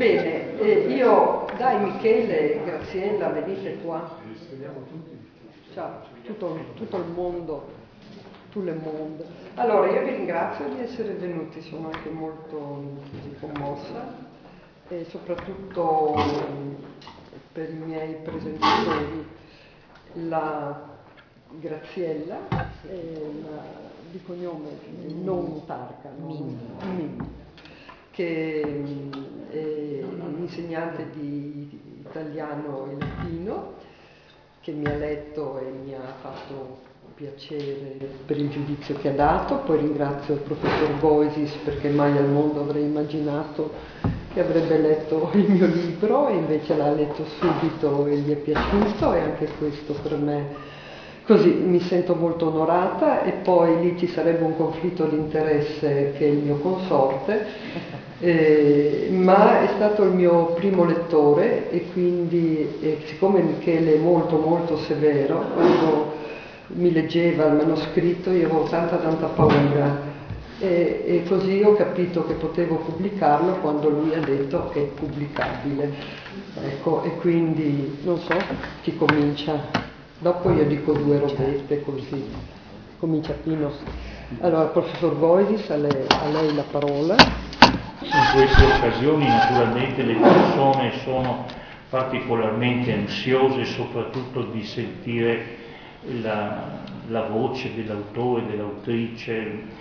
Bene, dai Michele, Graziella, venite qua. Ciao, tutto il mondo, tutto il mondo. Allora, io vi ringrazio di essere venuti, sono anche molto commossa e soprattutto per i miei presentatori, la Graziella, di cognome non Tarca, Mimmi, che è insegnante di italiano e latino, che mi ha letto e mi ha fatto piacere per il giudizio che ha dato. Poi ringrazio il professor Boisis, perché mai al mondo avrei immaginato che avrebbe letto il mio libro e invece l'ha letto subito e gli è piaciuto, e anche questo per me così mi sento molto onorata. E poi lì ci sarebbe un conflitto di interesse, che è il mio consorte, ma è stato il mio primo lettore, e quindi siccome Michele è molto molto severo, quando mi leggeva il manoscritto io avevo tanta paura, e così ho capito che potevo pubblicarlo quando lui ha detto che è pubblicabile. Ecco, e quindi non so chi comincia. Dopo io dico due robette, così comincia Pino. Allora, professor Boisis, a lei la parola. In queste occasioni naturalmente le persone sono particolarmente ansiose, soprattutto di sentire la voce dell'autore, dell'autrice.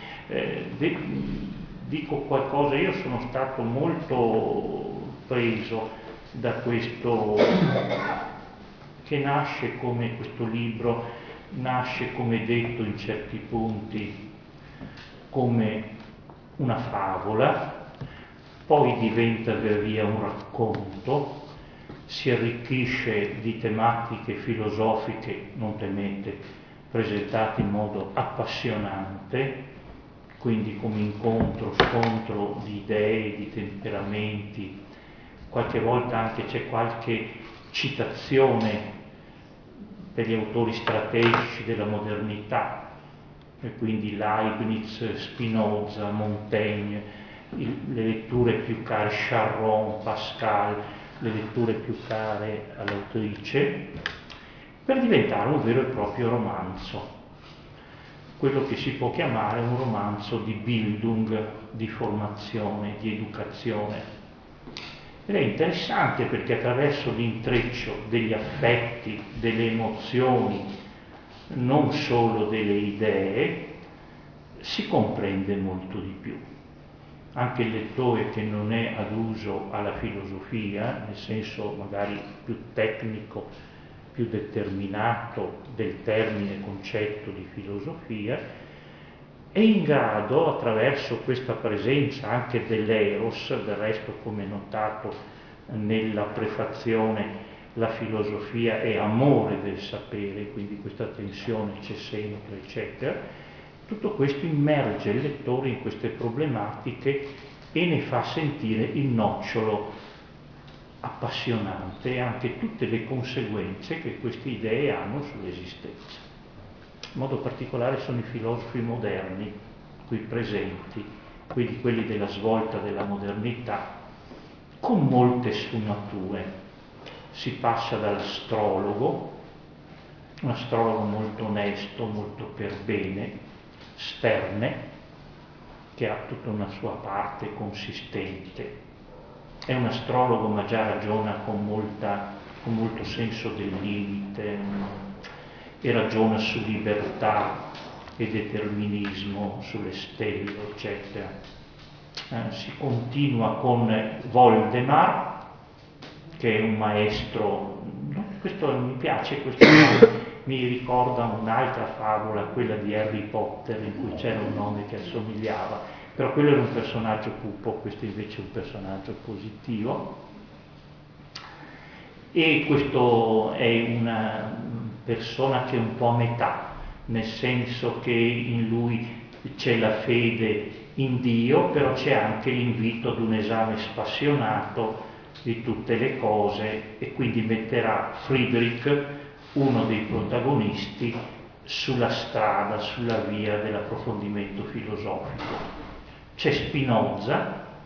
Dico qualcosa, io sono stato molto preso da questo, che nasce come questo libro, nasce, come detto in certi punti, come una favola, poi diventa via via un racconto, si arricchisce di tematiche filosofiche, non temete, presentate in modo appassionante, quindi come incontro, scontro di idee, di temperamenti. Qualche volta anche c'è qualche citazione degli autori strategici della modernità, e quindi Leibniz, Spinoza, Montaigne, le letture più care, Charron, Pascal, le letture più care all'autrice, per diventare un vero e proprio romanzo, quello che si può chiamare un romanzo di Bildung, di formazione, di educazione. Ed è interessante perché attraverso l'intreccio degli affetti, delle emozioni, non solo delle idee, si comprende molto di più. Anche il lettore che non è aduso alla filosofia, nel senso magari più tecnico, più determinato del termine concetto di filosofia, è in grado, attraverso questa presenza anche dell'eros, del resto come notato nella prefazione, la filosofia è amore del sapere, quindi questa tensione c'è sempre, eccetera. Tutto questo immerge il lettore in queste problematiche e ne fa sentire il nocciolo appassionante e anche tutte le conseguenze che queste idee hanno sull'esistenza. In modo particolare sono i filosofi moderni qui presenti, quindi quelli della svolta della modernità, con molte sfumature. Si passa dall'astrologo, un astrologo molto onesto, molto per bene, Sterne, che ha tutta una sua parte consistente, è un astrologo ma già ragiona con molto senso del limite, e ragiona su libertà e determinismo, sulle stelle, eccetera. Si continua con Voldemar, che è un maestro, questo mi piace, questo mi ricorda un'altra favola, quella di Harry Potter, in cui c'era un nome che assomigliava, però quello era un personaggio cupo, questo invece è un personaggio positivo. E questo è una persona che è un po' a metà, nel senso che in lui c'è la fede in Dio, però c'è anche l'invito ad un esame spassionato di tutte le cose, e quindi metterà Friedrich, uno dei protagonisti, sulla strada, sulla via dell'approfondimento filosofico. C'è Spinoza,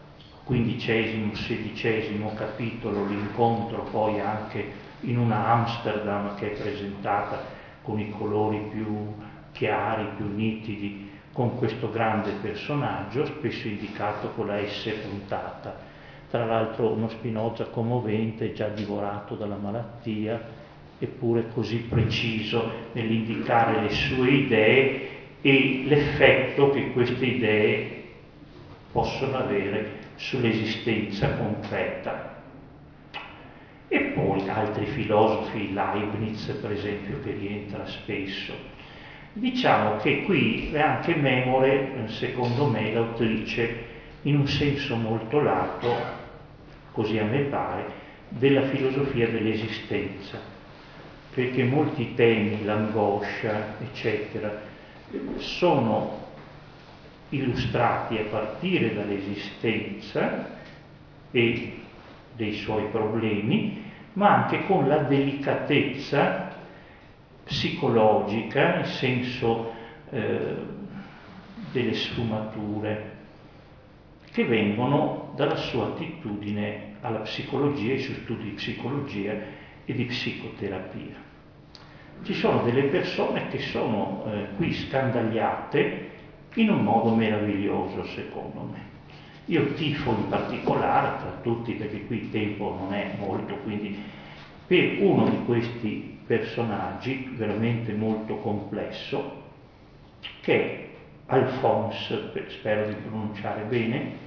XV, XVI capitolo, l'incontro poi anche in una Amsterdam che è presentata con i colori più chiari, più nitidi, con questo grande personaggio, spesso indicato con la S puntata. Tra l'altro uno Spinoza commovente, già divorato dalla malattia, eppure così preciso nell'indicare le sue idee e l'effetto che queste idee possono avere sull'esistenza concreta. E poi altri filosofi, Leibniz per esempio, che rientra spesso. Diciamo che qui è anche memore, secondo me, l'autrice, in un senso molto lato, così a me pare, della filosofia dell'esistenza, perché molti temi, l'angoscia, eccetera, sono illustrati a partire dall'esistenza e dei suoi problemi, ma anche con la delicatezza psicologica, nel senso delle sfumature che vengono dalla sua attitudine alla psicologia, ai suoi studi di psicologia e di psicoterapia. Ci sono delle persone che sono qui scandagliate in un modo meraviglioso, secondo me. Io tifo in particolare, tra tutti, perché qui il tempo non è molto, quindi per uno di questi personaggi veramente molto complesso, che è Alphonse, spero di pronunciare bene.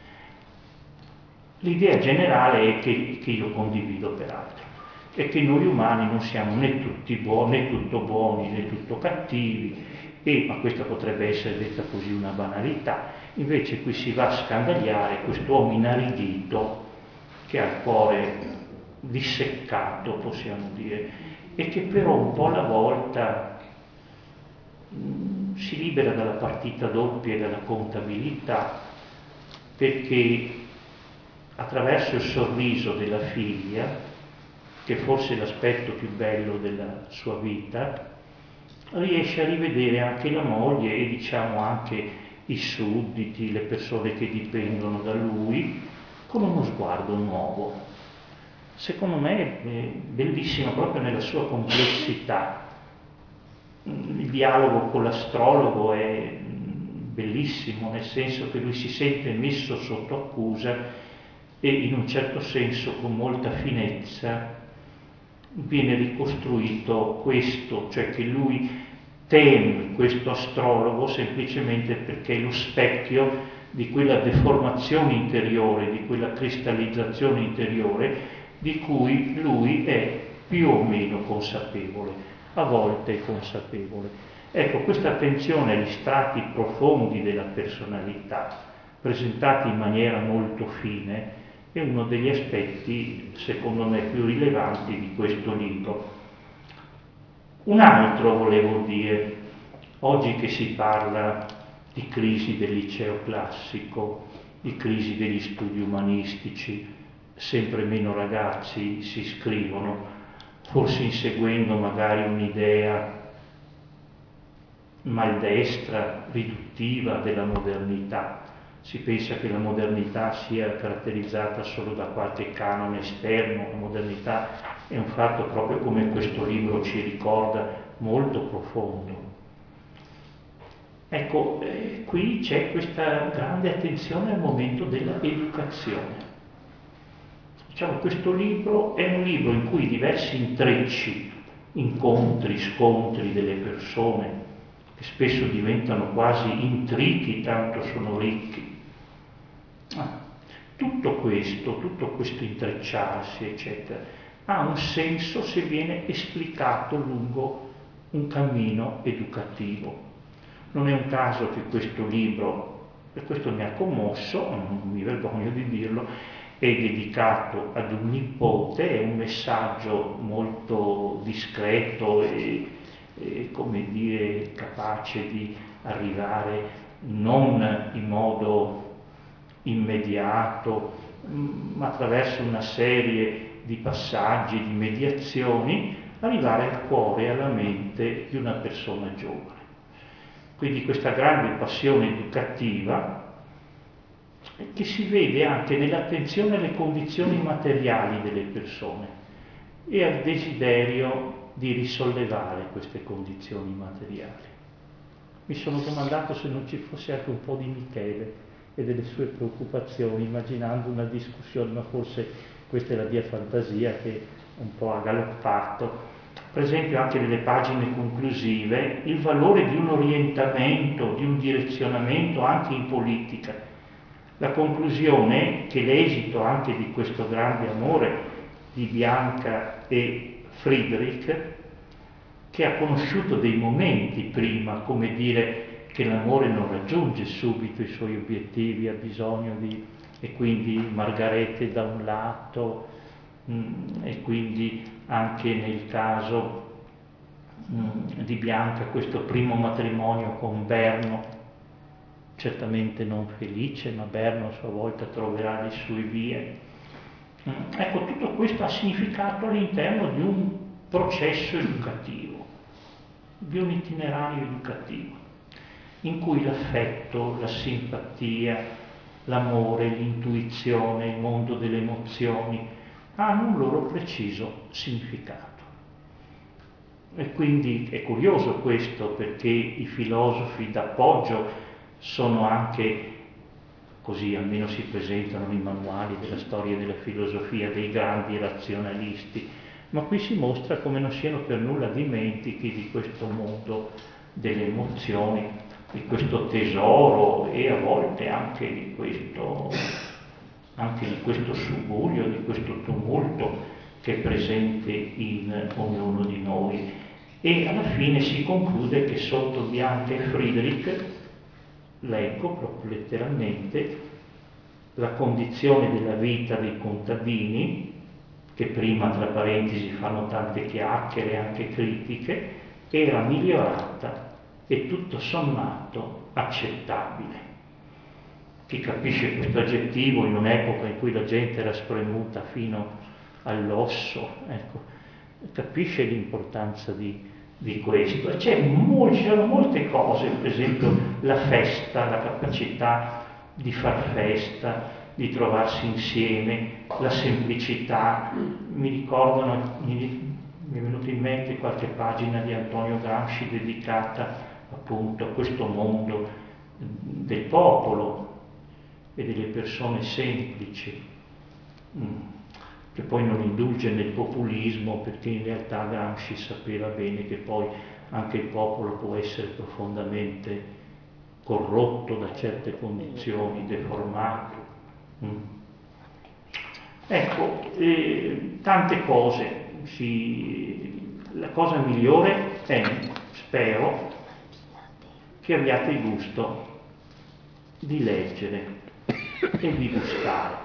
L'idea generale è che io condivido peraltro, è che noi umani non siamo né tutti buoni, né tutto buoni, né tutto cattivi, ma questa potrebbe essere detta così una banalità. Invece qui si va a scandagliare quest'uomo inaridito che ha il cuore disseccato, possiamo dire, e che però un po' alla volta si libera dalla partita doppia e dalla contabilità, perché attraverso il sorriso della figlia, che forse è l'aspetto più bello della sua vita, riesce a rivedere anche la moglie e diciamo anche i sudditi, le persone che dipendono da lui, con uno sguardo nuovo. Secondo me è bellissimo proprio nella sua complessità. Il dialogo con l'astrologo è bellissimo, nel senso che lui si sente messo sotto accusa e in un certo senso con molta finezza viene ricostruito questo, cioè che lui teme questo astrologo semplicemente perché è lo specchio di quella deformazione interiore, di quella cristallizzazione interiore di cui lui è più o meno consapevole, a volte è consapevole. Ecco, questa attenzione agli strati profondi della personalità, presentati in maniera molto fine, è uno degli aspetti, secondo me, più rilevanti di questo libro. Un altro volevo dire, oggi che si parla di crisi del liceo classico, di crisi degli studi umanistici, sempre meno ragazzi si iscrivono, forse inseguendo magari un'idea maldestra, riduttiva della modernità. Si pensa che la modernità sia caratterizzata solo da qualche canone esterno, la modernità è un fatto, proprio come questo libro ci ricorda, molto profondo. Ecco, qui c'è questa grande attenzione al momento della educazione. Diciamo, questo libro è un libro in cui diversi intrecci, incontri, scontri delle persone, che spesso diventano quasi intrighi, tanto sono ricchi. Tutto questo intrecciarsi, eccetera, ha un senso se viene esplicato lungo un cammino educativo. Non è un caso che questo libro, e questo mi ha commosso, non mi vergogno di dirlo, è dedicato ad un nipote, è un messaggio molto discreto e come dire, capace di arrivare non in modo immediato, ma attraverso una serie di passaggi, di mediazioni, arrivare al cuore e alla mente di una persona giovane. Quindi questa grande passione educativa che si vede anche nell'attenzione alle condizioni materiali delle persone e al desiderio di risollevare queste condizioni materiali. Mi sono domandato se non ci fosse anche un po' di Michele e delle sue preoccupazioni, immaginando una discussione, ma forse questa è la mia fantasia che un po' ha galoppato. Per esempio anche nelle pagine conclusive, il valore di un orientamento, di un direzionamento anche in politica. La conclusione che l'esito anche di questo grande amore di Bianca e Friedrich, che ha conosciuto dei momenti prima, come dire che l'amore non raggiunge subito i suoi obiettivi, ha bisogno di... e quindi Margarete da un lato, e quindi anche nel caso di Bianca questo primo matrimonio con Berno, certamente non felice, ma Berno a sua volta troverà le sue vie. Ecco, tutto questo ha significato all'interno di un processo educativo, di un itinerario educativo, in cui l'affetto, la simpatia, l'amore, l'intuizione, il mondo delle emozioni hanno un loro preciso significato. E quindi è curioso questo, perché i filosofi d'appoggio sono anche, così almeno si presentano i manuali della storia della filosofia, dei grandi razionalisti, ma qui si mostra come non siano per nulla dimentichi di questo mondo delle emozioni, di questo tesoro e a volte anche di questo subuglio, di questo tumulto che è presente in ognuno di noi. E alla fine si conclude che sotto Bianca e Friedrich, leggo proprio letteralmente, la condizione della vita dei contadini, che prima tra parentesi fanno tante chiacchiere anche critiche, era migliorata e tutto sommato accettabile. Chi capisce questo aggettivo in un'epoca in cui la gente era spremuta fino all'osso, ecco, capisce l'importanza di questo. E c'erano molte cose, per esempio la festa, la capacità di far festa, di trovarsi insieme, la semplicità. Mi ricordano, mi è venuta in mente qualche pagina di Antonio Gramsci dedicata appunto a questo mondo del popolo e delle persone semplici, che poi non indulge nel populismo, perché in realtà Gramsci sapeva bene che poi anche il popolo può essere profondamente corrotto da certe condizioni, deformato. Ecco, tante cose. La cosa migliore è, spero, che abbiate il gusto di leggere e di gustare.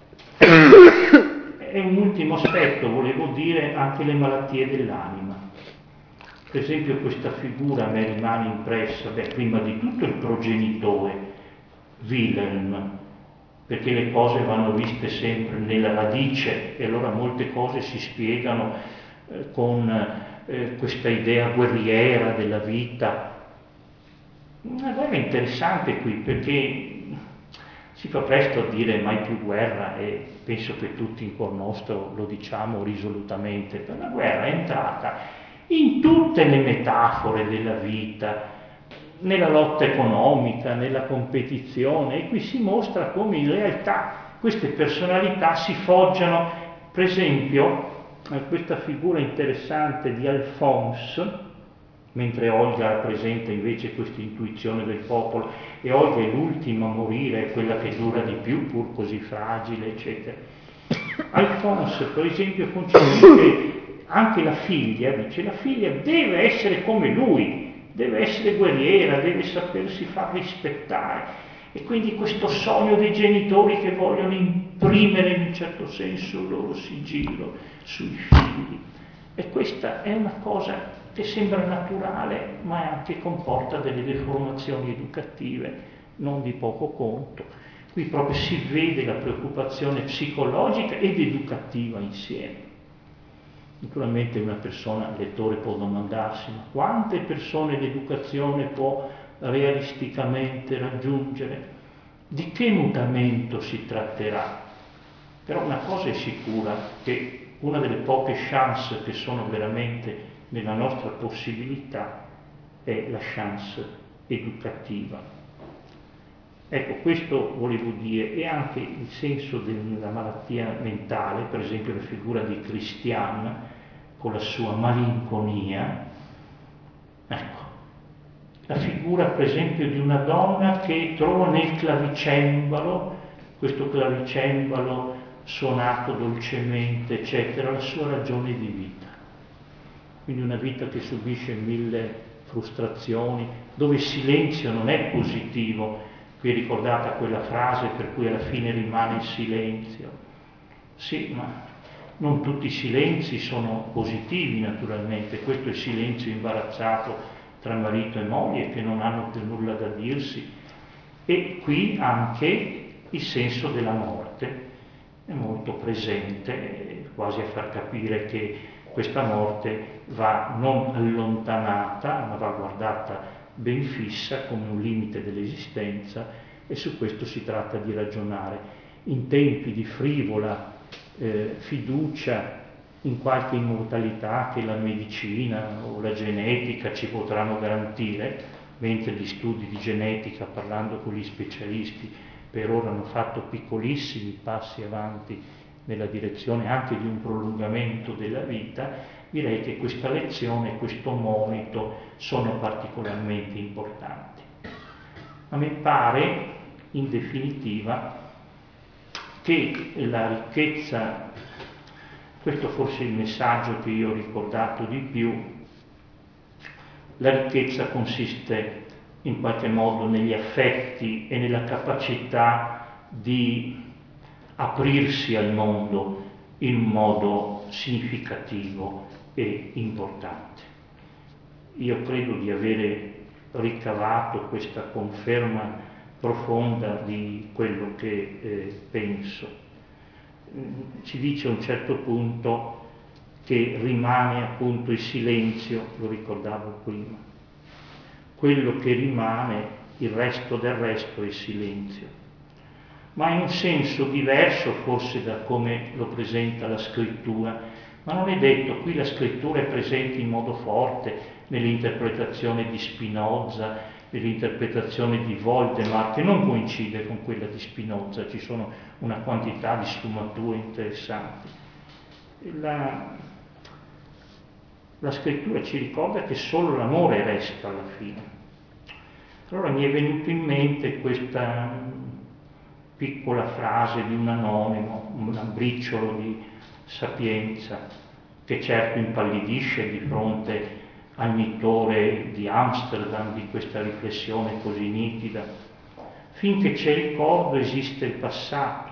E un ultimo aspetto, volevo dire, anche le malattie dell'anima. Per esempio questa figura a me rimane impressa, prima di tutto il progenitore, Wilhelm, perché le cose vanno viste sempre nella radice e allora molte cose si spiegano con questa idea guerriera della vita. Una guerra interessante qui, perché si fa presto a dire mai più guerra, e penso che tutti in cuor nostro lo diciamo risolutamente, per la guerra è entrata in tutte le metafore della vita, nella lotta economica, nella competizione, e qui si mostra come in realtà queste personalità si foggiano. Per esempio questa figura interessante di Alphonse, mentre Olga rappresenta invece questa intuizione del popolo, e Olga è l'ultima a morire, è quella che dura di più, pur così fragile, eccetera. Alphonse, per esempio, concepisce che anche la figlia deve essere come lui, deve essere guerriera, deve sapersi far rispettare. E quindi questo sogno dei genitori che vogliono imprimere in un certo senso il loro sigillo sui figli. E questa è una cosa che sembra naturale, ma anche comporta delle deformazioni educative non di poco conto. Qui proprio si vede la preoccupazione psicologica ed educativa insieme. Naturalmente una persona, il lettore, può domandarsi: ma quante persone l'educazione può realisticamente raggiungere? Di che mutamento si tratterà? Però una cosa è sicura, che una delle poche chance che sono veramente nella nostra possibilità è la chance educativa. Ecco, questo volevo dire, e anche il senso della malattia mentale, per esempio la figura di Christiane con la sua malinconia. Ecco, la figura per esempio di una donna che trova nel clavicembalo, questo clavicembalo suonato dolcemente, eccetera, la sua ragione di vita. Quindi una vita che subisce 1000 frustrazioni, dove il silenzio non è positivo. Qui è ricordata quella frase per cui alla fine rimane il silenzio. Sì, ma non tutti i silenzi sono positivi naturalmente, questo è il silenzio imbarazzato tra marito e moglie che non hanno più nulla da dirsi. E qui anche il senso della morte è molto presente, quasi a far capire che questa morte va non allontanata, ma va guardata ben fissa come un limite dell'esistenza, e su questo si tratta di ragionare in tempi di frivola fiducia in qualche immortalità che la medicina o la genetica ci potranno garantire, mentre gli studi di genetica, parlando con gli specialisti, per ora hanno fatto piccolissimi passi avanti nella direzione anche di un prolungamento della vita. Direi che questa lezione, questo monito sono particolarmente importanti. A me pare, in definitiva, che la ricchezza, questo forse è il messaggio che io ho ricordato di più, la ricchezza consiste in qualche modo negli affetti e nella capacità di aprirsi al mondo in un modo significativo e importante. Io credo di avere ricavato questa conferma profonda di quello che penso. Ci dice a un certo punto che rimane appunto il silenzio, lo ricordavo prima. Quello che rimane, il resto del resto è il silenzio. Ma in un senso diverso forse da come lo presenta la scrittura, ma non è detto, qui la scrittura è presente in modo forte nell'interpretazione di Spinoza, nell'interpretazione di Voldemar, che non coincide con quella di Spinoza, ci sono una quantità di sfumature interessanti. La scrittura ci ricorda che solo l'amore resta alla fine. Allora mi è venuto in mente questa piccola frase di un anonimo, un briciolo di sapienza, che certo impallidisce di fronte al mittore di Amsterdam, di questa riflessione così nitida. Finché c'è ricordo esiste il passato.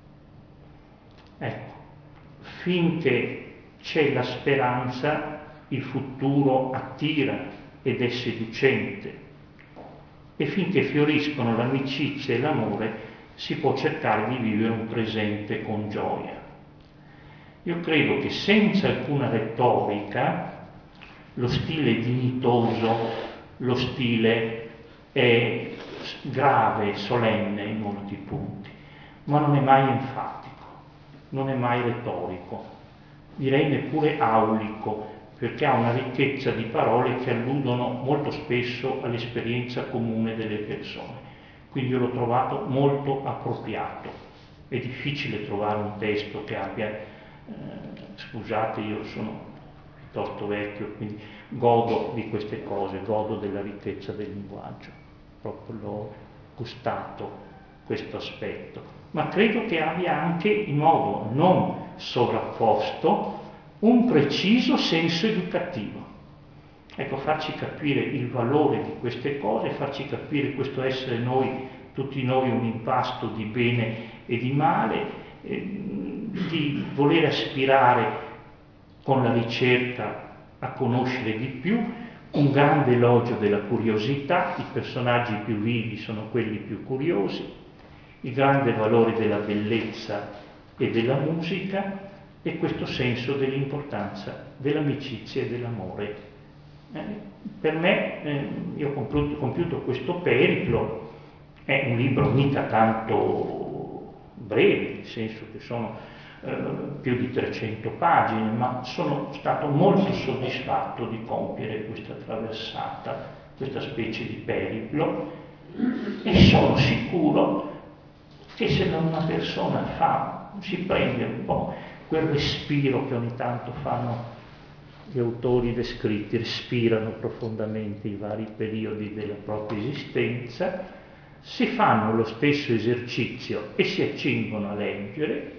Ecco, finché c'è la speranza il futuro attira ed è seducente, e finché fioriscono l'amicizia e l'amore si può cercare di vivere un presente con gioia. Io credo che senza alcuna retorica lo stile è dignitoso, lo stile è grave, solenne in molti punti, ma non è mai enfatico, non è mai retorico, direi neppure aulico, perché ha una ricchezza di parole che alludono molto spesso all'esperienza comune delle persone. Quindi io l'ho trovato molto appropriato. È difficile trovare un testo che abbia, scusate, io sono piuttosto vecchio, quindi godo di queste cose, godo della ricchezza del linguaggio, proprio l'ho gustato questo aspetto, ma credo che abbia anche in modo non sovrapposto un preciso senso educativo. Ecco, farci capire il valore di queste cose, farci capire questo essere noi, tutti noi, un impasto di bene e di male, di voler aspirare con la ricerca a conoscere di più, un grande elogio della curiosità, i personaggi più vivi sono quelli più curiosi, il grande valore della bellezza e della musica, e questo senso dell'importanza dell'amicizia e dell'amore. Per me, io ho compiuto questo periplo È un libro mica tanto breve, nel senso che sono più di 300 pagine, ma sono stato molto soddisfatto di compiere questa traversata, questa specie di periplo, e sono sicuro che se una persona si prende un po' quel respiro che ogni tanto fanno gli autori descritti, respirano profondamente i vari periodi della propria esistenza, si fanno lo stesso esercizio e si accingono a leggere,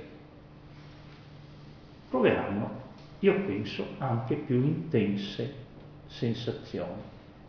proveranno, io penso, anche più intense sensazioni.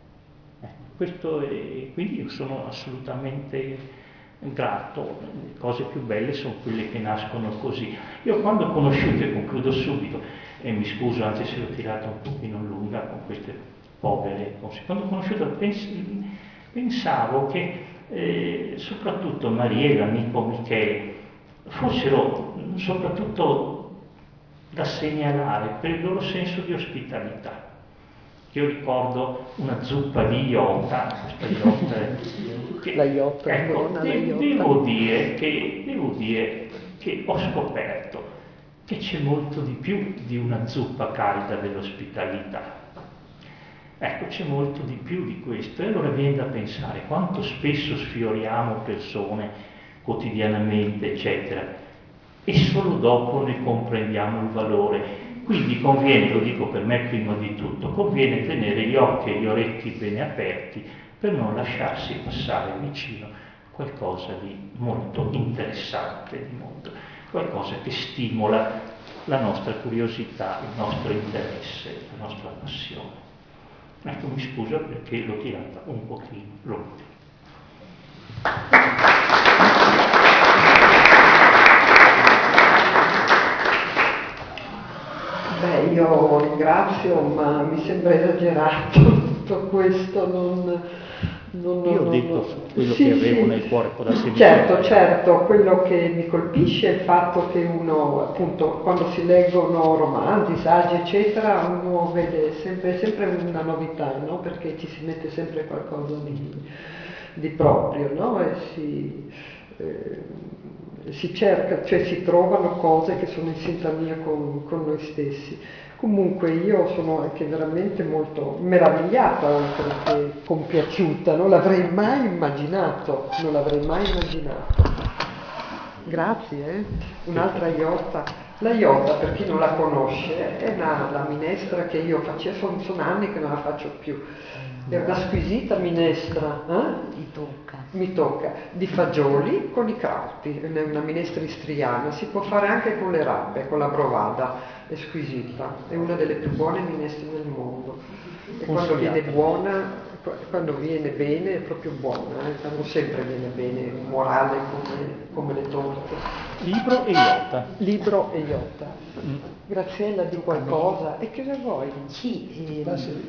Quindi io sono assolutamente grato. Le cose più belle sono quelle che nascono così. Io quando ho conosciuto, e concludo subito, e mi scuso anche se l'ho tirata un pochino lunga con queste povere cose, quando ho conosciuto pensavo che soprattutto Mariela, l'amico Michele, fossero soprattutto da segnalare per il loro senso di ospitalità. Io ricordo una zuppa di Iota, questa Iota, la Iota, ecco, buona, la Iota. devo dire che ho scoperto che c'è molto di più di una zuppa calda dell'ospitalità. Ecco, c'è molto di più di questo, e allora viene da pensare quanto spesso sfioriamo persone quotidianamente, eccetera, e solo dopo ne comprendiamo il valore. Quindi conviene, lo dico per me prima di tutto, conviene tenere gli occhi e gli orecchi bene aperti per non lasciarsi passare vicino qualcosa di molto interessante di mondo, qualcosa che stimola la nostra curiosità, il nostro interesse, la nostra passione. Ecco, mi scuso perché l'ho tirata un pochino lunga. Beh, io ringrazio, ma mi sembra esagerato tutto questo, Io ho detto quello sì, che avevo sì, nel cuore, può darsi certo, quello che mi colpisce è il fatto che uno, appunto, quando si leggono romanzi, saggi, eccetera, uno vede sempre una novità, no? Perché ci si mette sempre qualcosa di proprio, no? E si cerca, cioè si trovano cose che sono in sintonia con noi stessi. Comunque io sono anche veramente molto meravigliata, oltre che compiaciuta, non l'avrei mai immaginato. Grazie. Un'altra Iota. La Iota, per chi non la conosce, è la minestra che io facevo, sono anni che non la faccio più. È una squisita minestra, mi tocca, di fagioli con i crauti, è una minestra istriana, si può fare anche con le rape, con la brovada, è squisita, è una delle più buone minestre del mondo. E quando viene buona, quando viene bene è proprio buona, quando sempre viene bene, morale come le torte. Libro e Iota. Libro e Iota. Graziella, di qualcosa? E che ne vuoi? Sì,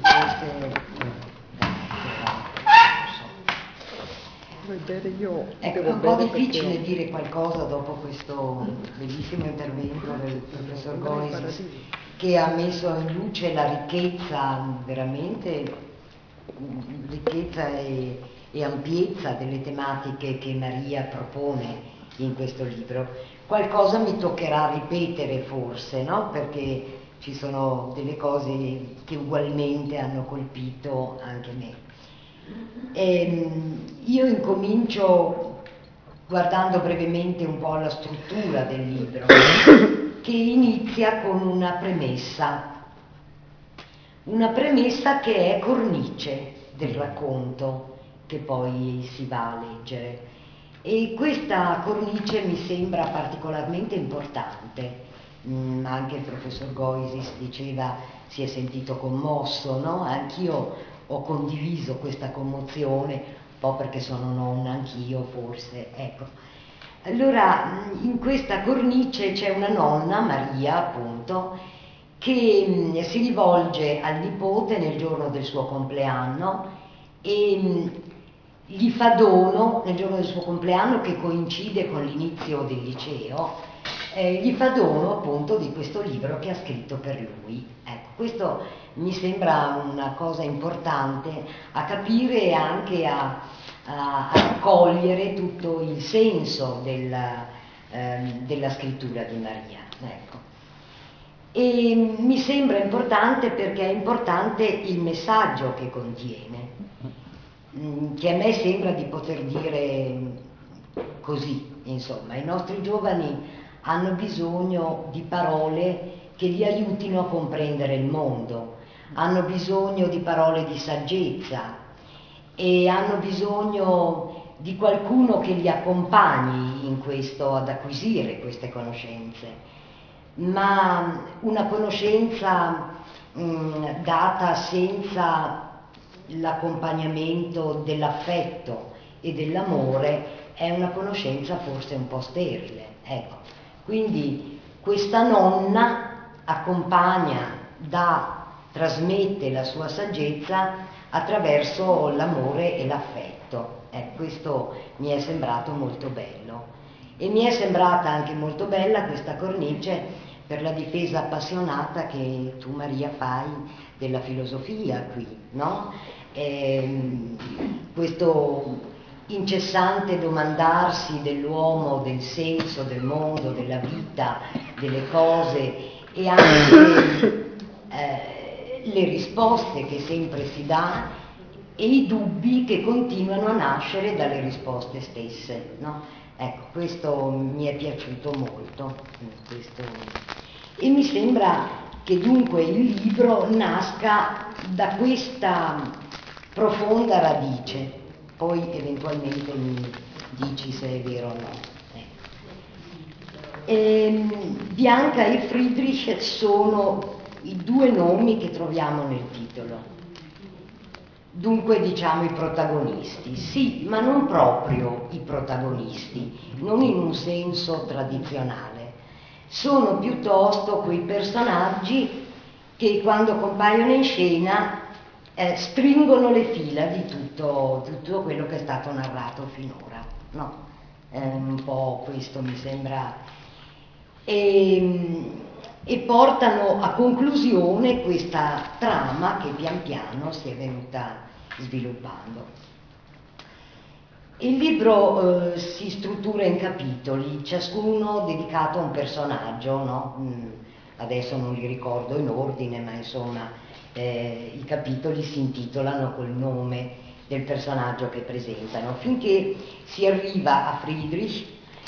ecco, è un po' difficile dire qualcosa dopo questo bellissimo intervento del professor Goisis, che ha messo in luce la ricchezza, veramente ricchezza e ampiezza delle tematiche che Maria propone in questo libro. Qualcosa mi toccherà ripetere forse, no? Perché ci sono delle cose che ugualmente hanno colpito anche me. Io incomincio guardando brevemente un po' la struttura del libro, che inizia con una premessa che è cornice del racconto che poi si va a leggere, e questa cornice mi sembra particolarmente importante. Anche il professor Goisis diceva si è sentito commosso, no? Anch'io ho condiviso questa commozione, un po' perché sono nonna anch'io forse, ecco. Allora, in questa cornice c'è una nonna, Maria appunto, che si rivolge al nipote nel giorno del suo compleanno e gli fa dono, nel giorno del suo compleanno che coincide con l'inizio del liceo, gli fa dono appunto di questo libro che ha scritto per lui. Ecco, questo mi sembra una cosa importante a capire e anche a a cogliere tutto il senso della scrittura di Maria. Ecco. E mi sembra importante perché è importante il messaggio che contiene, che a me sembra di poter dire così, insomma, i nostri giovani hanno bisogno di parole che li aiutino a comprendere il mondo, hanno bisogno di parole di saggezza e hanno bisogno di qualcuno che li accompagni in questo, ad acquisire queste conoscenze. Ma una conoscenza data senza l'accompagnamento dell'affetto e dell'amore è una conoscenza forse un po' sterile, ecco. Quindi questa nonna accompagna, trasmette la sua saggezza attraverso l'amore e l'affetto. Questo mi è sembrato molto bello. E mi è sembrata anche molto bella questa cornice per la difesa appassionata che tu, Maria, fai della filosofia qui, no? Questo incessante domandarsi dell'uomo, del senso del mondo, della vita, delle cose e anche le risposte che sempre si dà e i dubbi che continuano a nascere dalle risposte stesse, no? Ecco, questo mi è piaciuto molto, e mi sembra che dunque il libro nasca da questa profonda radice, poi eventualmente mi dici se è vero o no. Bianca e Friedrich sono i due nomi che troviamo nel titolo. Dunque diciamo i protagonisti, sì, ma non proprio i protagonisti, non in un senso tradizionale. Sono piuttosto quei personaggi che quando compaiono in scena stringono le fila di tutto quello che è stato narrato finora, no? Un po' questo mi sembra. E portano a conclusione questa trama che pian piano si è venuta sviluppando. Il libro si struttura in capitoli, ciascuno dedicato a un personaggio, no? Adesso non li ricordo in ordine, ma insomma i capitoli si intitolano col nome del personaggio che presentano, finché si arriva a Friedrich,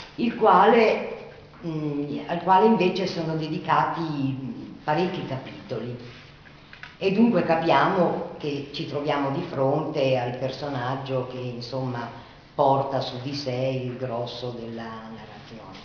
al quale invece sono dedicati parecchi capitoli, e dunque capiamo che ci troviamo di fronte al personaggio che insomma porta su di sé il grosso della narrazione.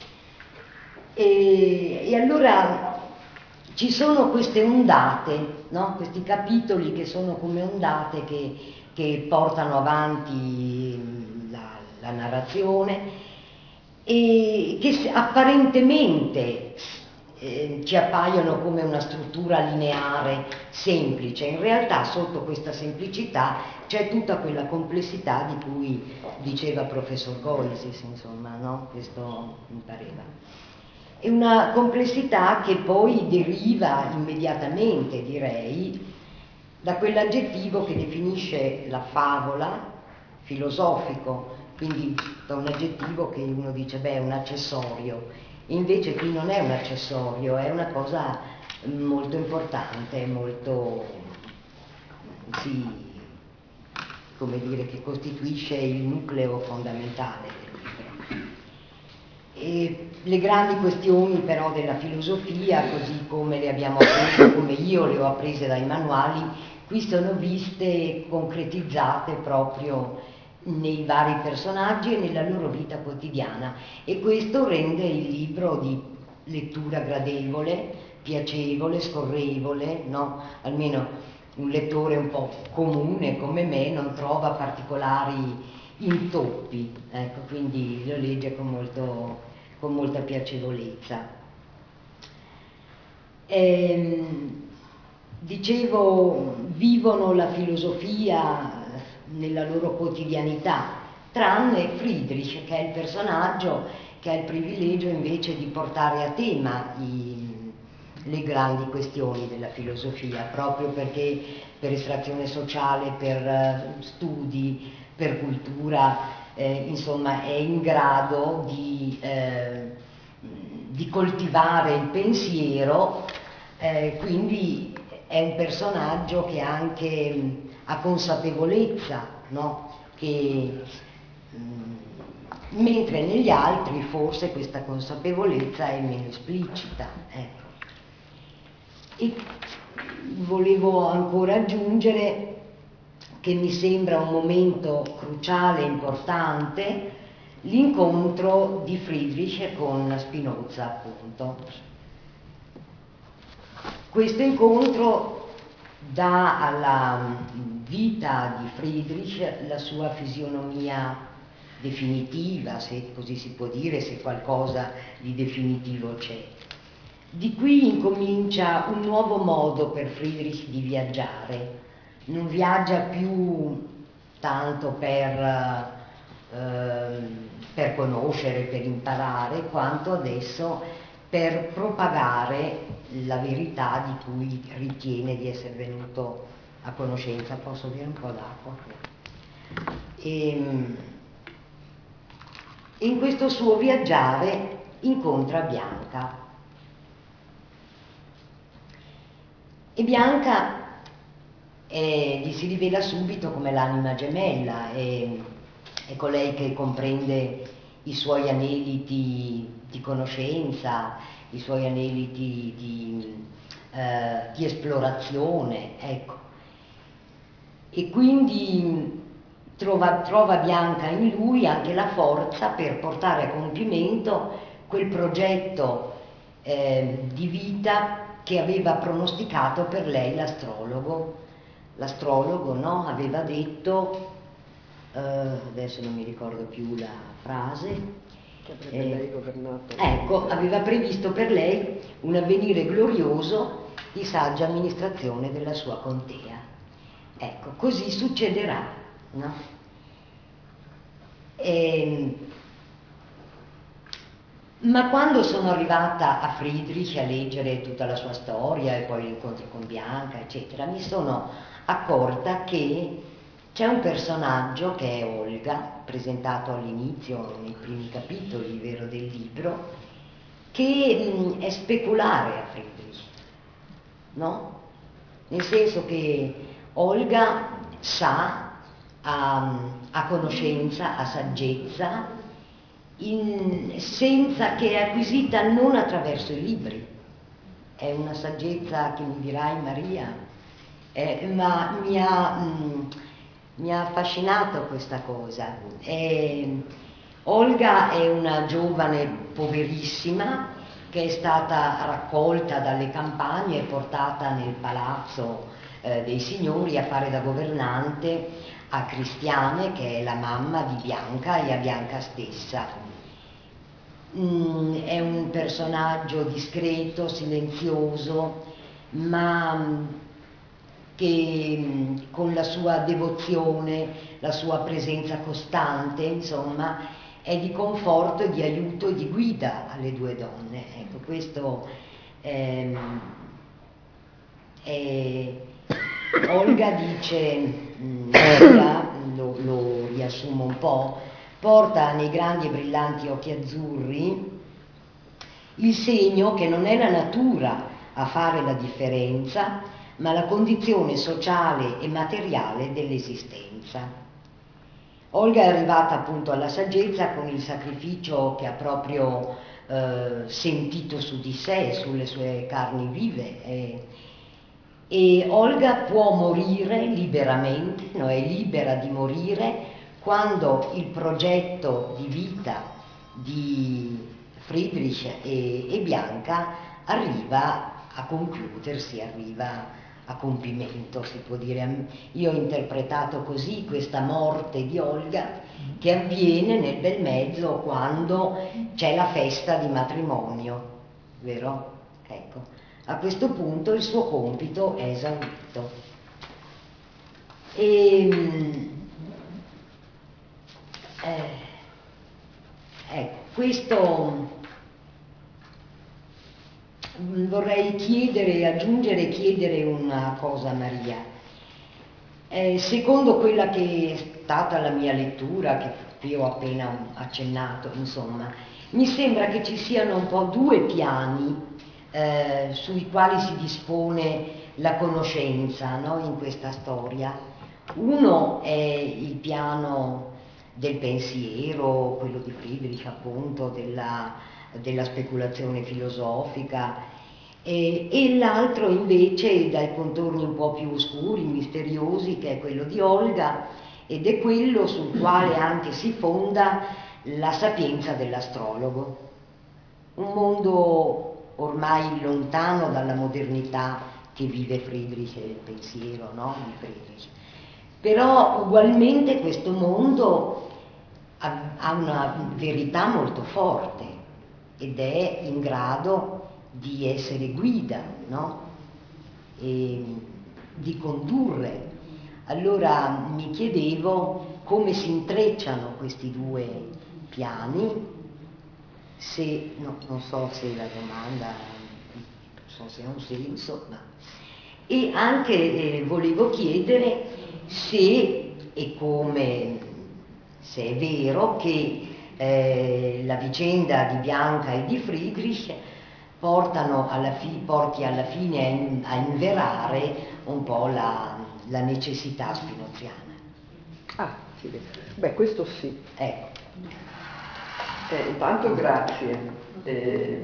E allora ci sono queste ondate, no? Questi capitoli che sono come ondate che portano avanti la narrazione e che apparentemente ci appaiono come una struttura lineare semplice. In realtà sotto questa semplicità c'è tutta quella complessità di cui diceva il professor Goisis, insomma, no? Questo mi pareva. È una complessità che poi deriva immediatamente, direi, da quell'aggettivo che definisce la favola, filosofico, quindi da un aggettivo che uno dice, beh, è un accessorio. Invece qui non è un accessorio, è una cosa molto importante, molto, sì, come dire, che costituisce il nucleo fondamentale del libro. E le grandi questioni però della filosofia, così come le abbiamo apprese, come io le ho apprese dai manuali, qui sono viste e concretizzate proprio nei vari personaggi e nella loro vita quotidiana, e questo rende il libro di lettura gradevole, piacevole, scorrevole, no? Almeno un lettore un po' comune come me non trova particolari intoppi, ecco, quindi lo legge con molta piacevolezza. Dicevo, vivono la filosofia nella loro quotidianità, tranne Friedrich, che è il personaggio che ha il privilegio invece di portare a tema le grandi questioni della filosofia, proprio perché per estrazione sociale, per studi, per cultura, insomma, è in grado di coltivare il pensiero, quindi è un personaggio che anche ha consapevolezza, no? Mentre negli altri forse questa consapevolezza è meno esplicita. E volevo ancora aggiungere che mi sembra un momento cruciale e importante l'incontro di Friedrich con Spinoza, appunto. Questo incontro dà alla vita di Friedrich la sua fisionomia definitiva, se così si può dire, se qualcosa di definitivo c'è. Di qui incomincia un nuovo modo per Friedrich di viaggiare. Non viaggia più tanto per conoscere, per imparare, quanto adesso per propagare la verità di cui ritiene di essere venuto a conoscenza. Posso dire un po' d'acqua? E in questo suo viaggiare incontra Bianca. E Bianca gli si rivela subito come l'anima gemella, è colei che comprende i suoi aneliti di conoscenza, i suoi aneliti di esplorazione, ecco. E quindi trova Bianca in lui anche la forza per portare a compimento quel progetto di vita che aveva pronosticato per lei l'astrologo. L'astrologo, no? Aveva detto, adesso non mi ricordo più la frase, che avrebbe lei governato. Ecco, aveva previsto per lei un avvenire glorioso di saggia amministrazione della sua contea. Ecco, così succederà, no? Ma quando sono arrivata a Friedrich a leggere tutta la sua storia e poi l'incontro con Bianca, eccetera, mi sono accorta che c'è un personaggio che è Olga, presentato all'inizio nei primi capitoli, vero, del libro, che è speculare a Friedrich, no? Nel senso che Olga sa, ha conoscenza, ha saggezza, senza che è acquisita non attraverso i libri. È una saggezza che mi dirai, Maria, ma mi ha affascinato questa cosa. Olga è una giovane poverissima che è stata raccolta dalle campagne e portata nel palazzo dei signori a fare da governante a Cristiane, che è la mamma di Bianca, e a Bianca stessa. È un personaggio discreto, silenzioso, ma che con la sua devozione, la sua presenza costante, insomma, è di conforto e di aiuto e di guida alle due donne. Ecco, questo Olga dice, lo riassumo un po', porta nei grandi e brillanti occhi azzurri il segno che non è la natura a fare la differenza, ma la condizione sociale e materiale dell'esistenza. Olga è arrivata appunto alla saggezza con il sacrificio che ha proprio sentito su di sé, sulle sue carni vive. E Olga può morire liberamente, no? È libera di morire quando il progetto di vita di Friedrich e Bianca arriva a concludersi, arriva a compimento, si può dire. Io ho interpretato così questa morte di Olga, che avviene nel bel mezzo quando c'è la festa di matrimonio, vero? Ecco, a questo punto il suo compito è esaurito. Ecco, questo vorrei chiedere una cosa a Maria. Secondo quella che stata la mia lettura, che qui ho appena accennato, insomma, mi sembra che ci siano un po' due piani sui quali si dispone la conoscenza, no, in questa storia. Uno è il piano del pensiero, quello di Friedrich appunto, della speculazione filosofica, e l'altro invece dai contorni un po' più oscuri, misteriosi, che è quello di Olga, ed è quello sul quale anche si fonda la sapienza dell'astrologo. Un mondo ormai lontano dalla modernità che vive Friedrich e il pensiero, no? Di Friedrich. Però ugualmente questo mondo ha una verità molto forte ed è in grado di essere guida, no? E di condurre. Allora mi chiedevo come si intrecciano questi due piani, se, no, non so se la domanda, non so se ha un senso, ma... E anche volevo chiedere se e come, se è vero che la vicenda di Bianca e di Friedrich porti alla fine a inverare un po' la necessità spinoziana. Ah, sì, beh, questo sì. Ecco. Intanto grazie. È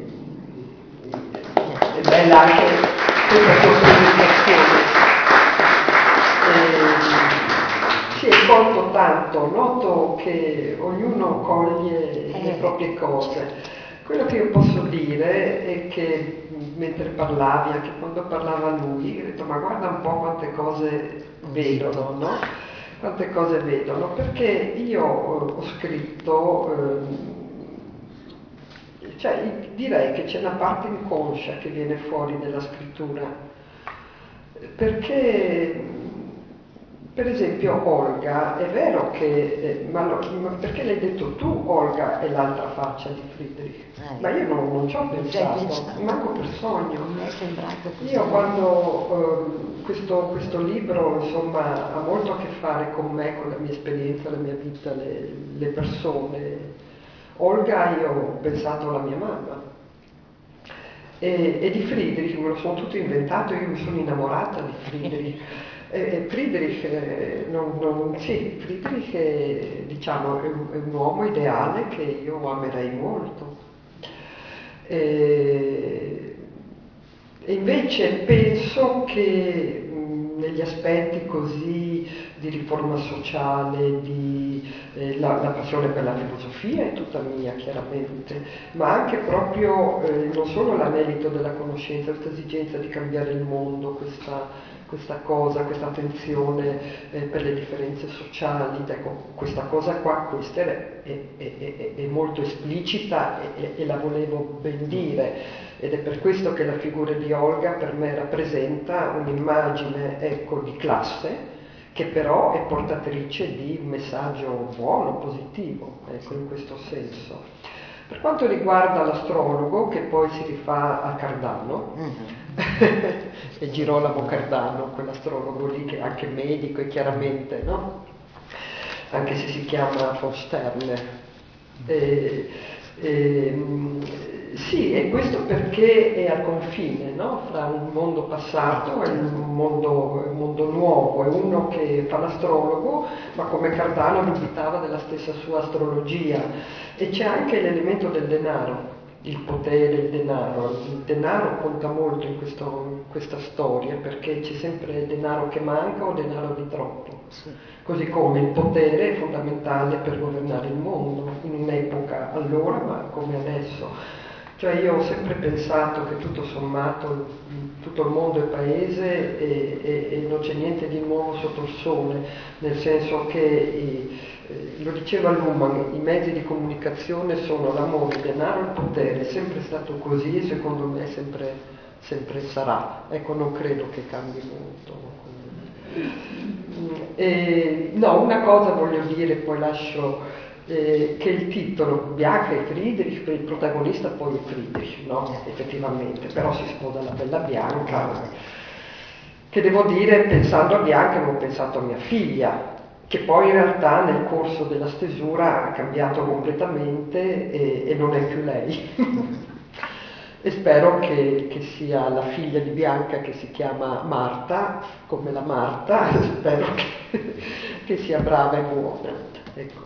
bella anche questa sua presentazione. Sì, è colto tanto, noto che ognuno coglie le proprie cose. Quello che io posso dire è che mentre parlavi, anche quando parlava lui, ho detto ma guarda un po' quante cose vedono, no? Quante cose vedono, perché io ho scritto, cioè direi che c'è una parte inconscia che viene fuori dalla scrittura, perché per esempio Olga, è vero che, ma perché l'hai detto tu Olga è l'altra faccia di Friedrich? Ma io non ci ho pensato, manco per sogno. Io quando questo libro insomma ha molto a che fare con me, con la mia esperienza, la mia vita, le persone. Olga io ho pensato alla mia mamma e di Friedrich me lo sono tutto inventato, io mi sono innamorata di Friedrich. Friedrich è, diciamo, è un uomo ideale che io amerei molto. E invece penso che negli aspetti così di riforma sociale, la passione per la filosofia è tutta mia chiaramente, ma anche proprio non solo l'anelito della conoscenza, questa esigenza di cambiare il mondo, questa cosa, questa attenzione per le differenze sociali, ecco, questa cosa qua, questa è molto esplicita e la volevo ben dire. Ed è per questo che la figura di Olga per me rappresenta un'immagine, ecco, di classe, che però è portatrice di un messaggio buono, positivo, ecco, in questo senso. Per quanto riguarda l'astrologo, che poi si rifà a Cardano, è Girolamo Cardano, quell'astrologo lì che è anche medico e chiaramente, no? Anche se si chiama von Sterner. Sì, e questo perché è al confine, no? Fra un mondo passato e un mondo nuovo. È uno che fa l'astrologo, ma come Cardano dubitava della stessa sua astrologia. E c'è anche l'elemento del denaro, il potere, il denaro. Il denaro conta molto in questa storia, perché c'è sempre denaro che manca o denaro di troppo. Sì. Così come il potere è fondamentale per governare il mondo, in un'epoca allora, ma come adesso. Cioè io ho sempre pensato che tutto sommato tutto il mondo è paese e non c'è niente di nuovo sotto il sole, nel senso che, lo diceva Luhmann, i mezzi di comunicazione sono l'amore, il denaro e il potere, è sempre stato così e secondo me sempre sarà. Ecco, non credo che cambi molto. No, una cosa voglio dire, poi lascio... che il titolo Bianca e Friedrich, per il protagonista poi è Friedrich, no? Effettivamente, però si sposa la bella Bianca, che devo dire, pensando a Bianca avevo pensato a mia figlia, che poi in realtà nel corso della stesura ha cambiato completamente e non è più lei. E spero che sia la figlia di Bianca, che si chiama Marta, come la Marta, spero che sia brava e buona. Ecco.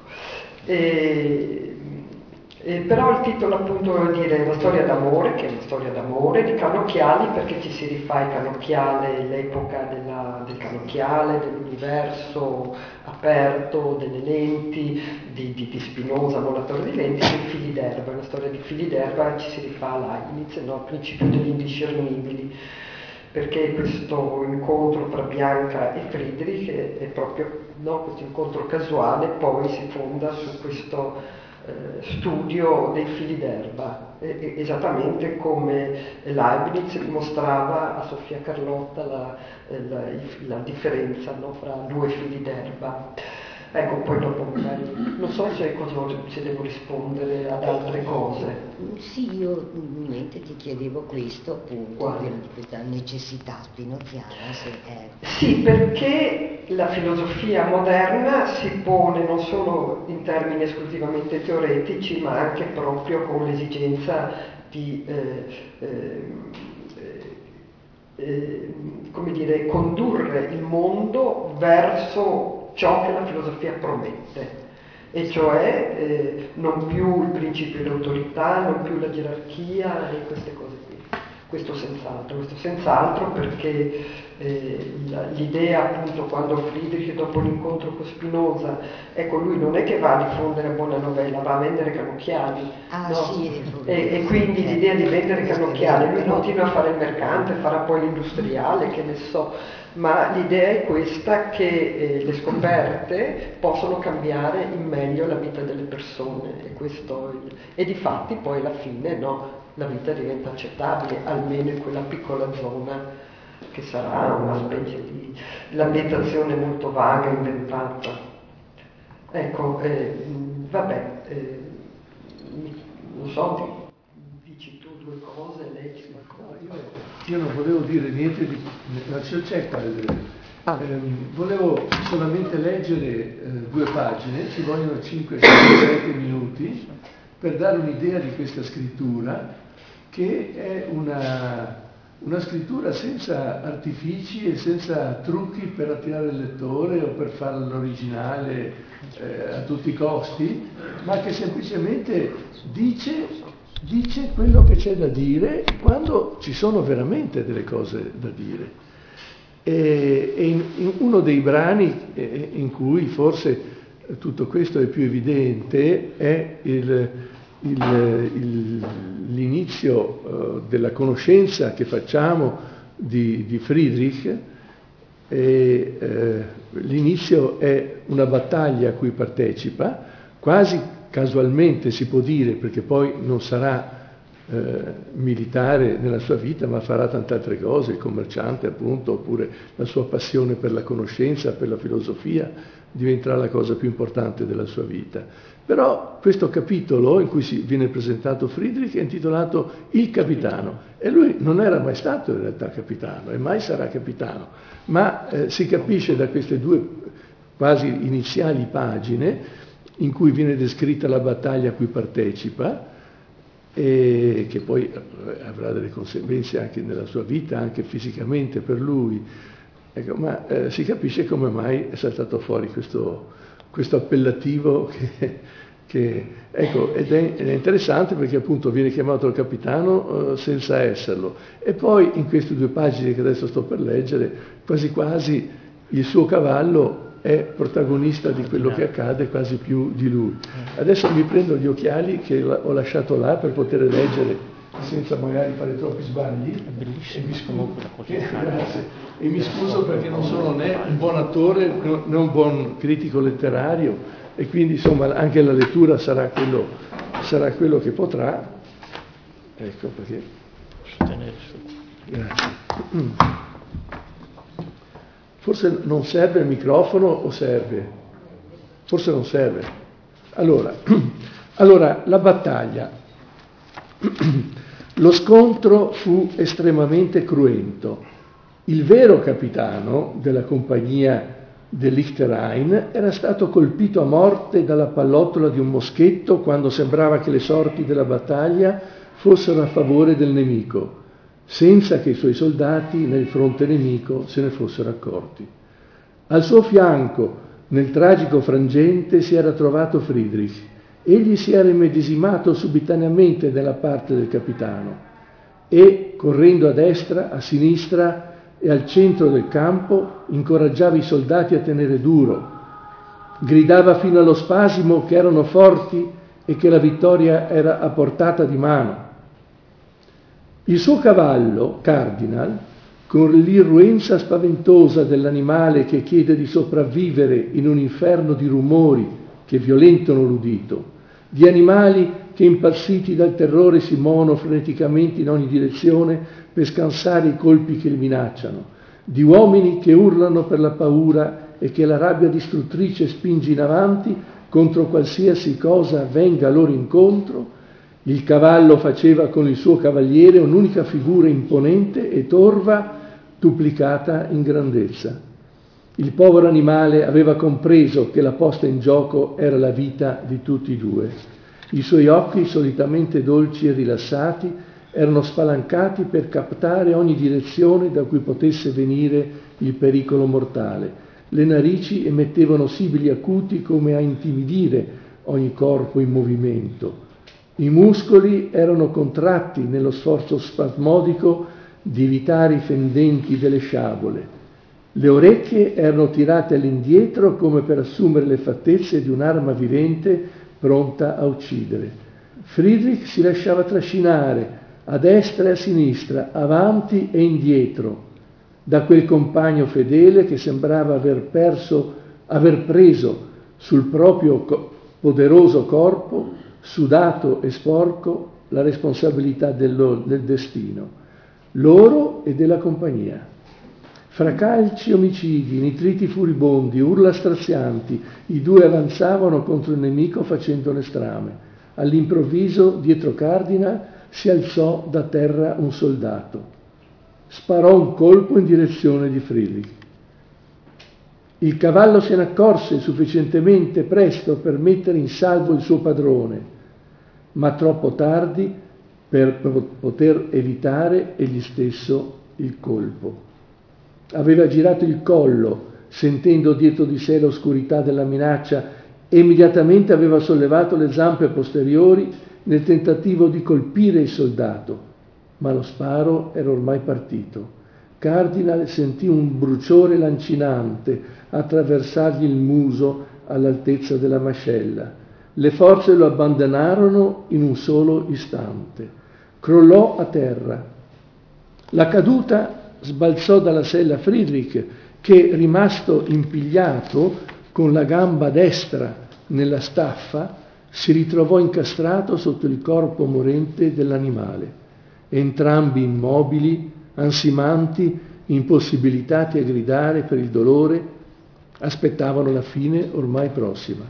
Però il titolo appunto vuol dire una storia d'amore, che è una storia d'amore, di Canocchiali, perché ci si rifà ai Canocchiale, l'epoca del Canocchiale, dell'universo aperto, delle lenti, di Spinoza, Molatore di lenti, dei fili d'erba, una storia di fili d'erba, ci si rifà là, inizia al principio degli indiscernibili, perché questo incontro fra Bianca e Friedrich è proprio questo incontro casuale, poi si fonda su questo studio dei fili d'erba, esattamente come Leibniz mostrava a Sofia Carlotta la differenza, no, fra due fili d'erba. Ecco, poi dopo magari non so se devo rispondere ad altre cose. Sì, io niente, ti chiedevo questo appunto, di questa necessità spinoziana. Sì, perché la filosofia moderna si pone non solo in termini esclusivamente teoretici, ma anche proprio con l'esigenza di come dire, condurre il mondo verso ciò che la filosofia promette, e cioè non più il principio d'autorità, non più la gerarchia e queste cose qui. Questo senz'altro perché l'idea appunto quando Friedrich dopo l'incontro con Spinoza, ecco, lui non è che va a diffondere buona novella, va a vendere Canocchiali, no? Sì, e quindi l'idea di vendere Canocchiali, lui continua a fare il mercante, farà poi l'industriale, che ne so, ma l'idea è questa, che le scoperte possono cambiare in meglio la vita delle persone, e difatti poi alla fine la vita diventa accettabile, almeno in quella piccola zona che sarà una specie di l'ambientazione molto vaga, inventata. Ecco, vabbè, non so, dici tu due cose, leggi una cosa. Io non volevo dire niente di... c'è qua. Volevo solamente leggere 2 pagine, ci vogliono 5, 6, 7 minuti per dare un'idea di questa scrittura, che è una scrittura senza artifici e senza trucchi per attirare il lettore o per fare l'originale a tutti i costi, ma che semplicemente dice quello che c'è da dire quando ci sono veramente delle cose da dire. E in uno dei brani in cui forse tutto questo è più evidente è l'inizio della conoscenza che facciamo di Friedrich. L'inizio è una battaglia a cui partecipa, quasi casualmente si può dire, perché poi non sarà militare nella sua vita, ma farà tante altre cose, il commerciante appunto, oppure la sua passione per la conoscenza, per la filosofia, diventerà la cosa più importante della sua vita. Però questo capitolo in cui viene presentato Friedrich è intitolato Il Capitano, e lui non era mai stato in realtà capitano e mai sarà capitano, ma si capisce da queste 2 quasi iniziali pagine in cui viene descritta la battaglia a cui partecipa, e che poi avrà delle conseguenze anche nella sua vita, anche fisicamente per lui. Ecco, ma si capisce come mai è saltato fuori questo appellativo ecco, ed è interessante perché appunto viene chiamato il capitano senza esserlo, e poi in queste 2 pagine che adesso sto per leggere quasi quasi il suo cavallo è protagonista di quello che accade quasi più di lui. Adesso mi prendo gli occhiali che ho lasciato là per poter leggere senza magari fare troppi sbagli. È bellissimo. Grazie. E mi scuso perché non sono né un buon attore né un buon critico letterario, e quindi insomma anche la lettura sarà quello che potrà. Ecco perché. Grazie. Forse non serve il microfono o serve? Forse non serve. Allora la battaglia. Lo scontro fu estremamente cruento. Il vero capitano della compagnia del Liechtenstein era stato colpito a morte dalla pallottola di un moschetto quando sembrava che le sorti della battaglia fossero a favore del nemico, senza che i suoi soldati nel fronte nemico se ne fossero accorti. Al suo fianco, nel tragico frangente, si era trovato Friedrich. Egli si era immedesimato subitaneamente nella parte del capitano e, correndo a destra, a sinistra e al centro del campo, incoraggiava i soldati a tenere duro. Gridava fino allo spasimo che erano forti e che la vittoria era a portata di mano. Il suo cavallo, Cardinal, con l'irruenza spaventosa dell'animale che chiede di sopravvivere in un inferno di rumori che violentano l'udito, di animali che impazziti dal terrore si muovono freneticamente in ogni direzione per scansare i colpi che li minacciano, di uomini che urlano per la paura e che la rabbia distruttrice spinge in avanti contro qualsiasi cosa venga loro incontro, il cavallo faceva con il suo cavaliere un'unica figura imponente e torva, duplicata in grandezza. Il povero animale aveva compreso che la posta in gioco era la vita di tutti e due. I suoi occhi, solitamente dolci e rilassati, erano spalancati per captare ogni direzione da cui potesse venire il pericolo mortale. Le narici emettevano sibili acuti come a intimidire ogni corpo in movimento. I muscoli erano contratti nello sforzo spasmodico di evitare i fendenti delle sciabole. Le orecchie erano tirate all'indietro come per assumere le fattezze di un'arma vivente pronta a uccidere. Friedrich si lasciava trascinare a destra e a sinistra, avanti e indietro, da quel compagno fedele che sembrava aver preso sul proprio poderoso corpo, sudato e sporco, la responsabilità del destino, loro e della compagnia. Fra calci, omicidi, nitriti furibondi, urla strazianti, i due avanzavano contro il nemico facendone strame. All'improvviso, dietro Cardinal, si alzò da terra un soldato. Sparò un colpo in direzione di Friedrich. Il cavallo se ne accorse sufficientemente presto per mettere in salvo il suo padrone, ma troppo tardi per poter evitare egli stesso il colpo. Aveva girato il collo, sentendo dietro di sé l'oscurità della minaccia, e immediatamente aveva sollevato le zampe posteriori nel tentativo di colpire il soldato, ma lo sparo era ormai partito. Cardinal sentì un bruciore lancinante attraversargli il muso all'altezza della mascella. Le forze lo abbandonarono in un solo istante. Crollò a terra. La caduta sbalzò dalla sella Friedrich, che, rimasto impigliato con la gamba destra nella staffa, si ritrovò incastrato sotto il corpo morente dell'animale. Entrambi immobili, ansimanti, impossibilitati a gridare per il dolore, aspettavano la fine ormai prossima.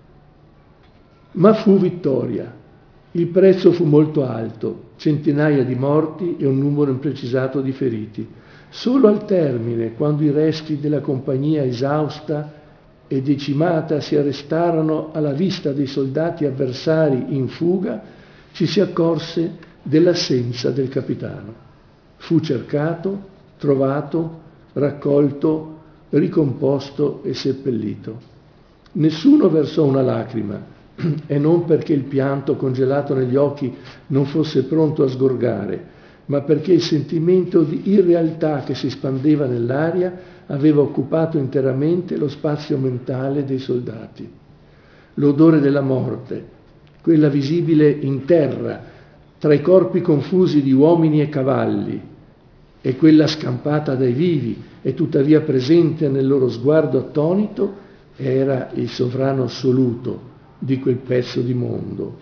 Ma fu vittoria. Il prezzo fu molto alto, centinaia di morti e un numero imprecisato di feriti. Solo al termine, quando i resti della compagnia esausta e decimata si arrestarono alla vista dei soldati avversari in fuga, ci si accorse dell'assenza del capitano. Fu cercato, trovato, raccolto, ricomposto e seppellito. Nessuno versò una lacrima, e non perché il pianto congelato negli occhi non fosse pronto a sgorgare, ma perché il sentimento di irrealtà che si spandeva nell'aria aveva occupato interamente lo spazio mentale dei soldati. L'odore della morte, quella visibile in terra, tra i corpi confusi di uomini e cavalli, e quella scampata dai vivi e tuttavia presente nel loro sguardo attonito, era il sovrano assoluto di quel pezzo di mondo.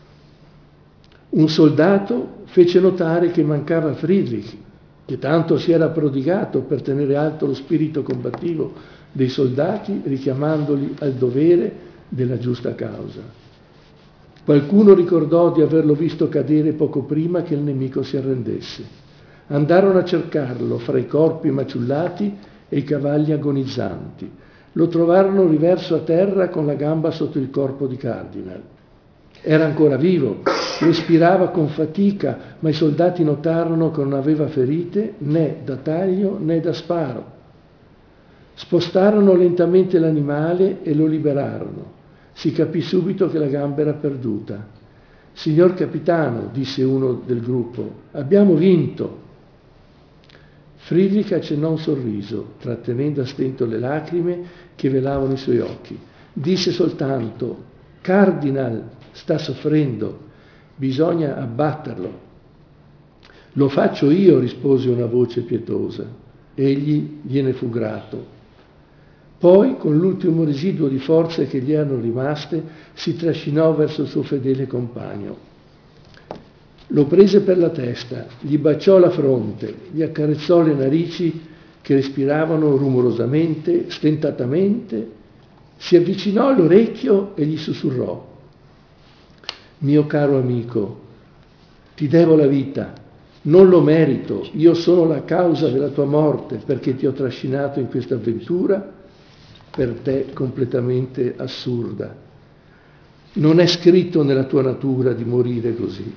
Un soldato fece notare che mancava Friedrich, che tanto si era prodigato per tenere alto lo spirito combattivo dei soldati, richiamandoli al dovere della giusta causa. Qualcuno ricordò di averlo visto cadere poco prima che il nemico si arrendesse. Andarono a cercarlo fra i corpi maciullati e i cavalli agonizzanti. Lo trovarono riverso a terra con la gamba sotto il corpo di Cardinal. Era ancora vivo, respirava con fatica, ma i soldati notarono che non aveva ferite né da taglio né da sparo. Spostarono lentamente l'animale e lo liberarono. Si capì subito che la gamba era perduta. «Signor capitano», disse uno del gruppo, «abbiamo vinto». Friedrich accennò un sorriso, trattenendo a stento le lacrime che velavano i suoi occhi. Disse soltanto: «Cardinal sta soffrendo, bisogna abbatterlo». «Lo faccio io», rispose una voce pietosa. Egli gliene fu grato. Poi, con l'ultimo residuo di forze che gli erano rimaste, si trascinò verso il suo fedele compagno. Lo prese per la testa, gli baciò la fronte, gli accarezzò le narici che respiravano rumorosamente, stentatamente, si avvicinò all'orecchio e gli sussurrò: «Mio caro amico, ti devo la vita, non lo merito, io sono la causa della tua morte perché ti ho trascinato in questa avventura per te completamente assurda. Non è scritto nella tua natura di morire così.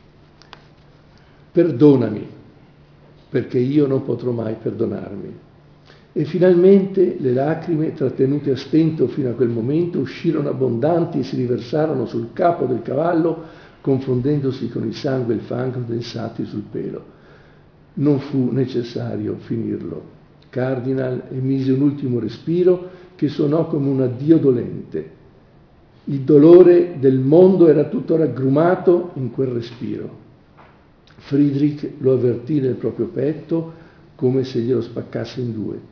Perdonami, perché io non potrò mai perdonarmi». E finalmente le lacrime, trattenute a stento fino a quel momento, uscirono abbondanti e si riversarono sul capo del cavallo, confondendosi con il sangue e il fango densati sul pelo. Non fu necessario finirlo. Cardinal emise un ultimo respiro che suonò come un addio dolente. Il dolore del mondo era tutto raggrumato in quel respiro. Friedrich lo avvertì nel proprio petto come se glielo spaccasse in due.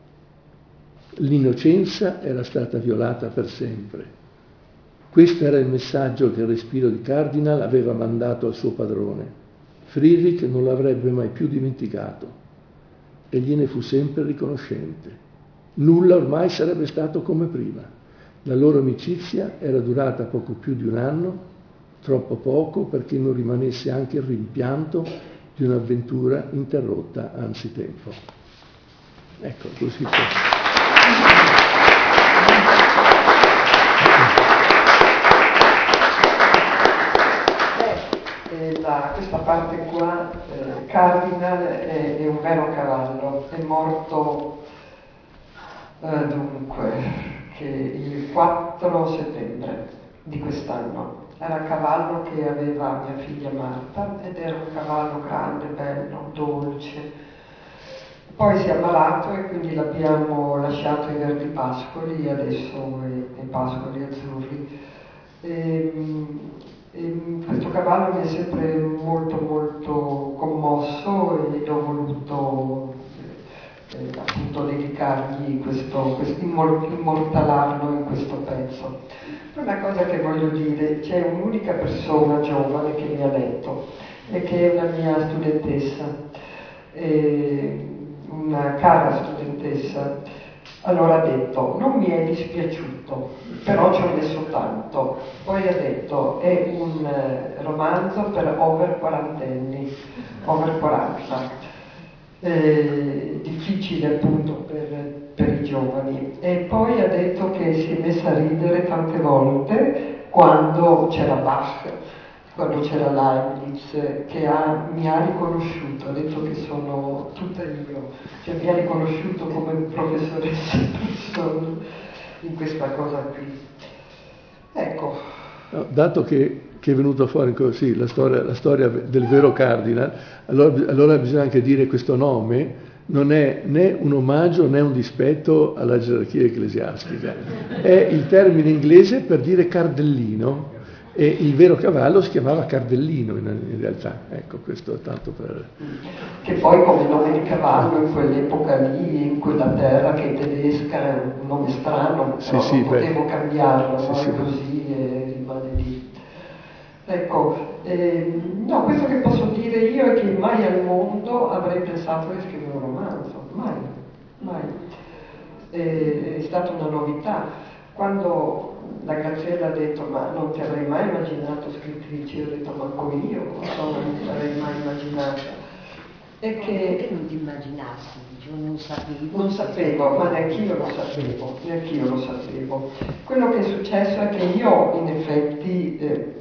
L'innocenza era stata violata per sempre. Questo era il messaggio che il respiro di Cardinal aveva mandato al suo padrone. Friedrich non l'avrebbe mai più dimenticato e gliene fu sempre riconoscente. Nulla ormai sarebbe stato come prima. La loro amicizia era durata poco più di un anno, troppo poco perché non rimanesse anche il rimpianto di un'avventura interrotta anzitempo. Ecco, così può. Questa parte qua, Cardinal è un vero cavallo, è morto dunque che il 4 settembre di quest'anno. Era un cavallo che aveva mia figlia Marta ed era un cavallo grande, bello, dolce. Poi si è ammalato e quindi l'abbiamo lasciato ai verdi pascoli, adesso ai pascoli azzurri. Questo cavallo mi è sempre molto molto commosso e ho voluto appunto dedicargli immortalarlo in questo pezzo. Una cosa che voglio dire, c'è un'unica persona giovane che mi ha letto e che è una mia studentessa, una cara studentessa. Allora ha detto: non mi è dispiaciuto, però ci ho messo tanto. Poi ha detto: è un romanzo per over quarantenni, over 40, difficile appunto per i giovani. E poi ha detto che si è messa a ridere tante volte quando c'era Bach, quando c'era Leibniz, che mi ha riconosciuto, ha detto che sono tutta io, cioè mi ha riconosciuto come professoressa persona in questa cosa qui. Ecco. No, dato che è venuto fuori così la storia del vero Cardinal, allora bisogna anche dire questo nome non è né un omaggio né un dispetto alla gerarchia ecclesiastica, è il termine inglese per dire cardellino. E il vero cavallo si chiamava Cardellino in realtà, ecco, questo è tanto per... Che poi come nome di cavallo in quell'epoca lì, in quella terra che è tedesca, è un nome strano, però non potevo cambiarlo, no? È così e rimane lì. Ecco, no, questo che posso dire io è che mai al mondo avrei pensato di scrivere un romanzo, mai. È stata una novità. Quando la Graziella ha detto: ma non ti avrei mai immaginato scrittrice, io ho detto: manco io, non mi sarei mai immaginata. è che non ti immaginassi, non sapevo. Non sapevo, ma neanch'io lo sapevo. Quello che è successo è che io in effetti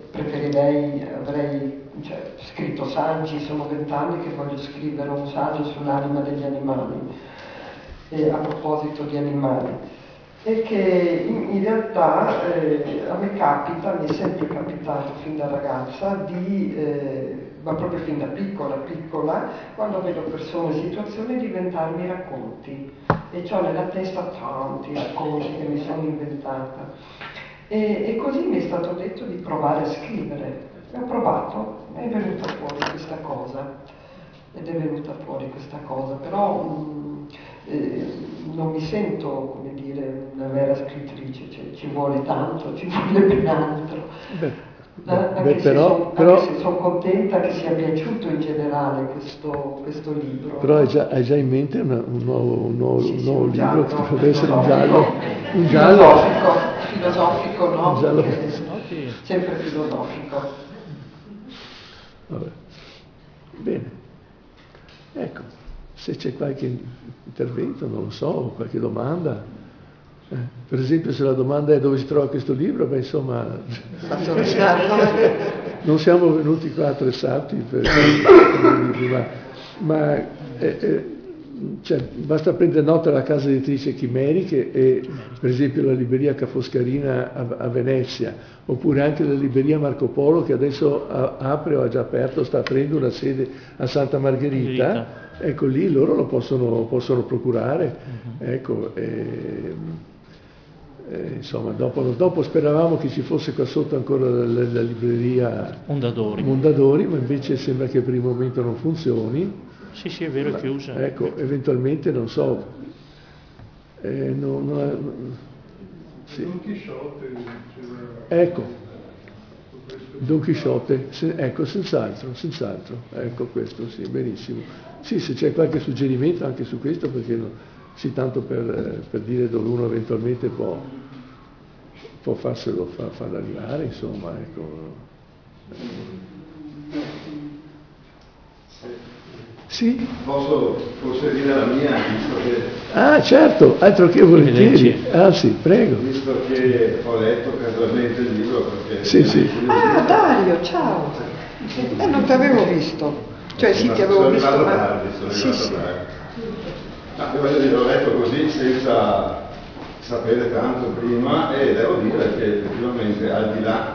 avrei scritto saggi, sono 20 anni che voglio scrivere un saggio sull'anima degli animali, a proposito di animali. E che in realtà a me mi è sempre capitato fin da ragazza ma proprio fin da piccola, quando vedo persone e situazioni diventarmi racconti, e ho nella testa tanti racconti che mi sono inventata. E così mi è stato detto di provare a scrivere. E ho provato, è venuta fuori questa cosa, però non mi sento, come dire, una vera scrittrice, ci vuole tanto, ci vuole ben altro. Anche se sono contenta che sia piaciuto in generale questo libro. Però hai già in mente un nuovo libro che potrebbe essere un giallo filosofico, no? Un giallo. Sempre filosofico. Vabbè. Bene, ecco, se c'è qualche intervento, non lo so, qualche domanda. Per esempio, se la domanda è dove si trova questo libro, insomma, non siamo venuti qua attrezzati per libri, ma basta prendere nota alla casa editrice Chimeriche e per esempio la libreria Ca' Foscarina a Venezia, oppure anche la libreria Marco Polo che adesso apre o ha già aperto, sta aprendo una sede a Santa Margherita. Ecco, lì loro lo possono procurare. Ecco, insomma, dopo speravamo che ci fosse qua sotto ancora la libreria Mondadori, ma invece sembra che per il momento non funzioni. Sì, è vero, è chiusa. Ecco, eventualmente, non so. Sì. Don Chisciotte. Ecco, Don Chisciotte, ecco, senz'altro. Ecco, questo sì, benissimo. Sì, se c'è qualche suggerimento anche su questo, perché sì, tanto per dire dove uno eventualmente può farlo arrivare, insomma, ecco. Sì? Posso forse dire la mia, visto che... Ah, certo, altro che volentieri. Ah sì, prego. Visto che ho letto casualmente il libro perché... Sì. Ah, Dario, ciao. Non ti avevo visto. Cioè sì, ti avevo visto, sono ma... arrivato Sì. tardi. Voglio dire, l'ho letto così senza sapere tanto prima e devo dire che effettivamente al di là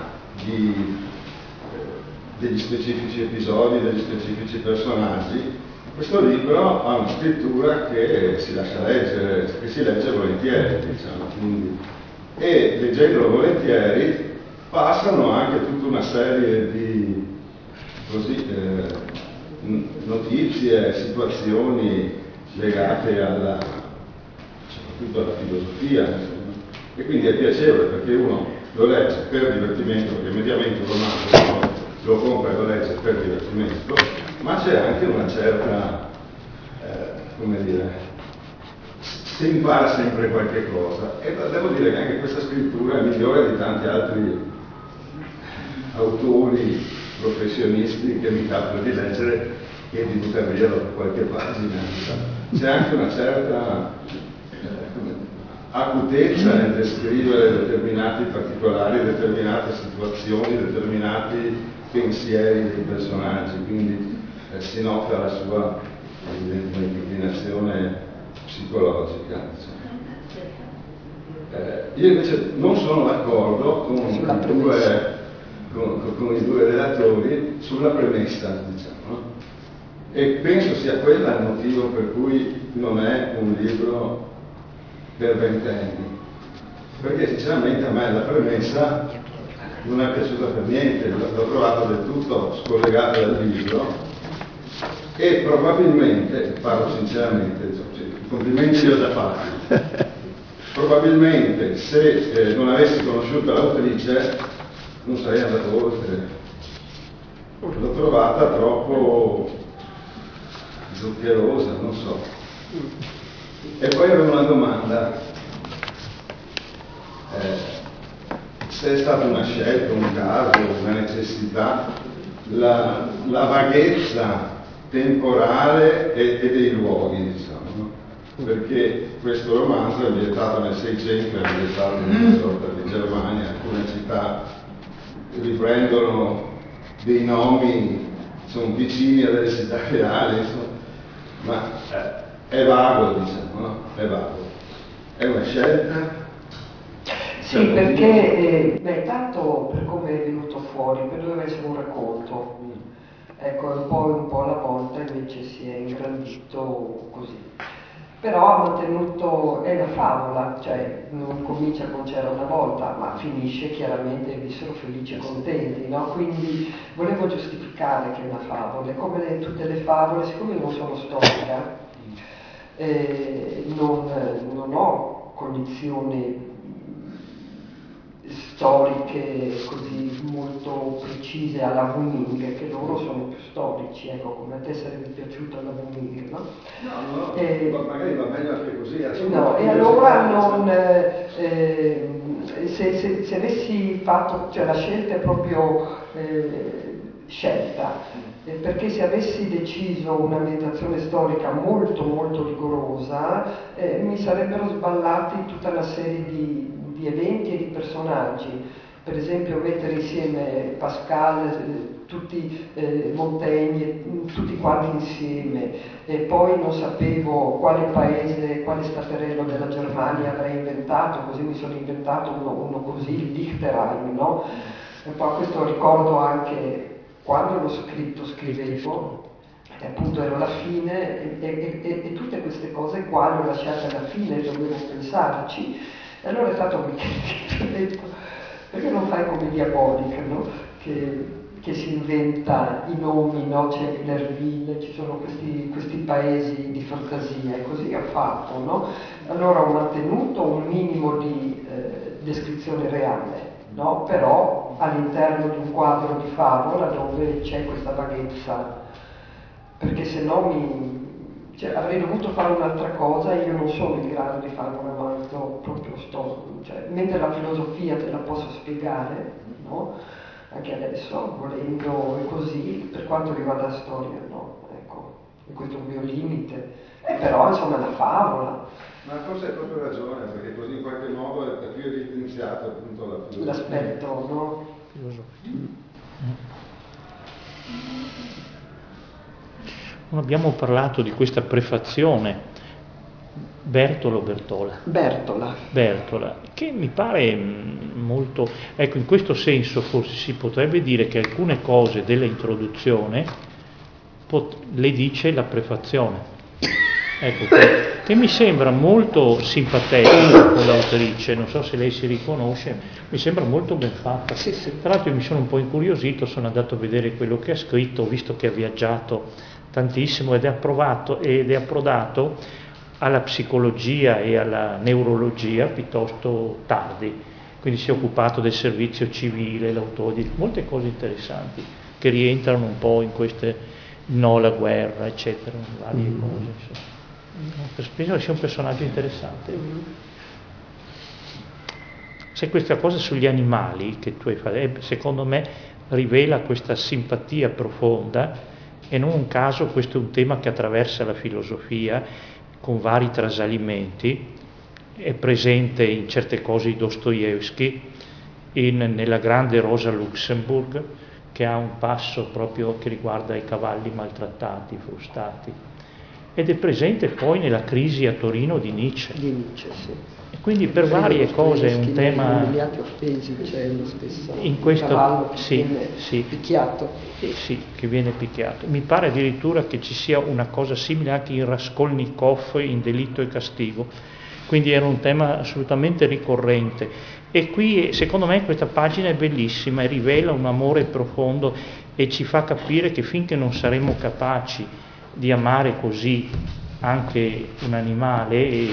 degli specifici episodi, degli specifici personaggi, questo libro ha una scrittura che si lascia leggere, che si legge volentieri, diciamo, quindi, e leggendolo volentieri passano anche tutta una serie di notizie, situazioni legate soprattutto alla filosofia, insomma. E quindi è piacevole perché uno lo legge per divertimento, perché mediamente un romanzo lo compra e lo legge per divertimento, ma c'è anche una certa, si impara sempre qualche cosa. E devo dire che anche questa scrittura è migliore di tanti altri autori professionisti che mi capita di leggere e di buttare via dopo qualche pagina. C'è anche una certa acutezza nel descrivere determinati particolari, determinate situazioni, determinati pensieri dei personaggi, quindi si nota la sua inclinazione psicologica. Io invece non sono d'accordo con i due relatori sulla premessa, diciamo, e penso sia quella il motivo per cui non è un libro per ventenni, perché sinceramente a me la premessa non è piaciuta per niente, l'ho trovata del tutto scollegata dal libro e probabilmente, parlo sinceramente, i complimenti li ho già fatti, probabilmente se non avessi conosciuto l'autrice non sarei andato oltre, l'ho trovata troppo zuccherosa, non so. E poi avevo una domanda, se è stata una scelta, un caso, una necessità, la vaghezza temporale e dei luoghi, diciamo, no? Perché questo romanzo è ambientato nel 600, è ambientato in una sorta di Germania, alcune città riprendono dei nomi, sono vicini a delle città reali, insomma, ma è vago, diciamo, no? È vago. È una scelta? Sì, perché tanto per come è venuto fuori, per doveva essere un racconto, ecco, un po' alla volta invece si è ingrandito così. Però ha mantenuto, è una favola, cioè non comincia con c'era una volta, ma finisce chiaramente vissero felici e contenti, no? Quindi volevo giustificare che è una favola, e come tutte le favole, siccome non sono storica, non ho cognizioni storiche così molto precise alla Wunning, che loro sono più storici, ecco, come a te sarebbe piaciuto alla Wunning, no? No, magari va meglio anche così. No, e allora non, se avessi fatto, cioè la scelta è proprio scelta, perché se avessi deciso un'ambientazione storica molto molto rigorosa, mi sarebbero sballati tutta una serie di eventi e di personaggi. Per esempio mettere insieme Pascal, tutti Montaigne, tutti quanti insieme, e poi non sapevo quale paese, quale staterello della Germania avrei inventato, così mi sono inventato uno così, il Liechtenstein, no? E poi questo ricordo anche quando l'ho scritto, scrivevo, e appunto ero alla fine, e tutte queste cose qua le ho lasciate alla fine, dovevo pensarci. E allora è stato Michetti, ho detto, perché non fai come Diabolic, no? Che si inventa i nomi, no? C'è Villerville, ci sono questi paesi di fantasia, e così ha fatto, no? Allora ho mantenuto un minimo di descrizione reale, no? Però all'interno di un quadro di favola dove c'è questa vaghezza, perché se no avrei dovuto fare un'altra cosa e io non sono in grado di fare un romanzo proprio storico, cioè, mentre la filosofia te la posso spiegare, no? Anche adesso, volendo e così, per quanto riguarda la storia, no? Ecco, e questo è un mio limite. Però insomma è una favola. Ma forse hai proprio ragione, perché così in qualche modo è più evidenziato appunto la filosofia. L'aspetto, no? Non abbiamo parlato di questa prefazione, Bertola o Bertola? Bertola, che mi pare molto... Ecco, in questo senso forse si potrebbe dire che alcune cose dell'introduzione le dice la prefazione. Ecco, che mi sembra molto simpatica con l'autrice, non so se lei si riconosce, mi sembra molto ben fatta. Sì, sì. Tra l'altro io mi sono un po' incuriosito, sono andato a vedere quello che ha scritto, ho visto che ha viaggiato tantissimo ed è approdato alla psicologia e alla neurologia piuttosto tardi, quindi si è occupato del servizio civile, l'autore di molte cose interessanti che rientrano un po' in queste, no alla guerra, eccetera, varie cose. Penso che sia un personaggio interessante. Se questa cosa sugli animali che tu hai fatto, secondo me rivela questa simpatia profonda, e non un caso questo è un tema che attraversa la filosofia con vari trasalimenti, è presente in certe cose di Dostoevsky, nella grande Rosa Luxemburg, che ha un passo proprio che riguarda i cavalli maltrattati, frustati, ed è presente poi nella Crisi a Torino di Nietzsche. Sì. E quindi per varie cose è un tema... Negli atti offesi c'è lo stesso in questo, cavallo che sì, viene sì, picchiato. Sì, che viene picchiato. Mi pare addirittura che ci sia una cosa simile anche in Raskolnikov in Delitto e Castigo, quindi era un tema assolutamente ricorrente. E qui secondo me questa pagina è bellissima e rivela un amore profondo e ci fa capire che finché non saremo capaci di amare così anche un animale,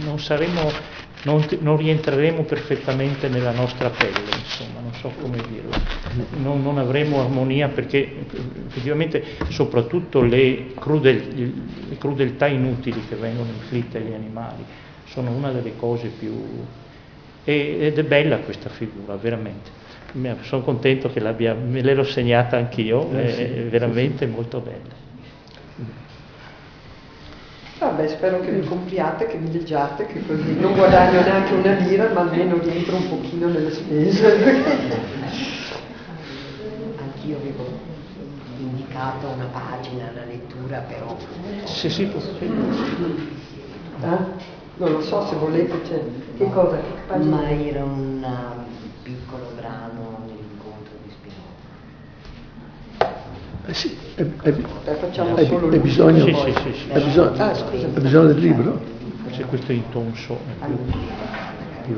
non rientreremo perfettamente nella nostra pelle, insomma, non so come dirlo, non avremo armonia, perché effettivamente soprattutto le crudeltà inutili che vengono inflitte agli animali sono una delle cose più... ed è bella questa figura, veramente. Sono contento che me l'ero segnata anch'io, è veramente molto bella. Vabbè, spero che vi compriate, che vi leggiate, che così non guadagno neanche una lira, ma almeno rientro un pochino nelle spese. Anch'io avevo indicato una pagina da lettura, però... Sì, Non lo so se volete, c'è... Che cosa? Che pagina? Ma era un piccolo brano nell'incontro di Spinoza. Sì, Facciamo solo il bisogno, Sì. è bisogno del libro? Forse questo è intonso. Più.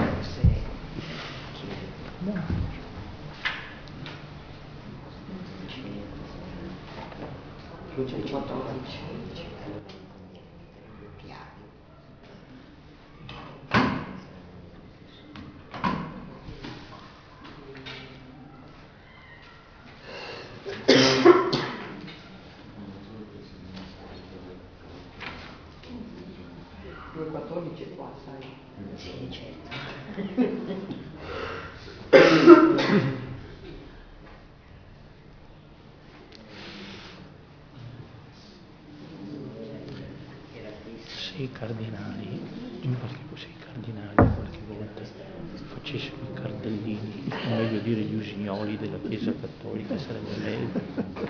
qua, sai? Sì, certo. Se i cardinali, qualche volta facessero i cardellini, o meglio dire gli usignoli della Chiesa Cattolica sarebbe meglio.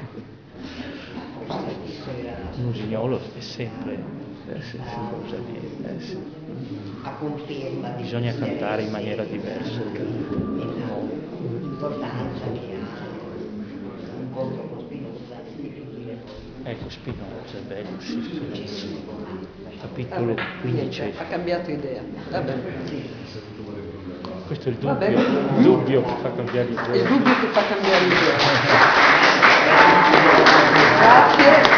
Un usignolo è sempre cosa che a conferma di bisogna cantare in maniera diversa. L'importanza che ha l'incontro con Spinoza definire poi. Ecco, Spinoza è bello, sì. Capitolo 15. Ha cambiato idea. Vabbè. Questo è il dubbio che fa cambiare idea. Il dubbio che fa cambiare idea. Grazie.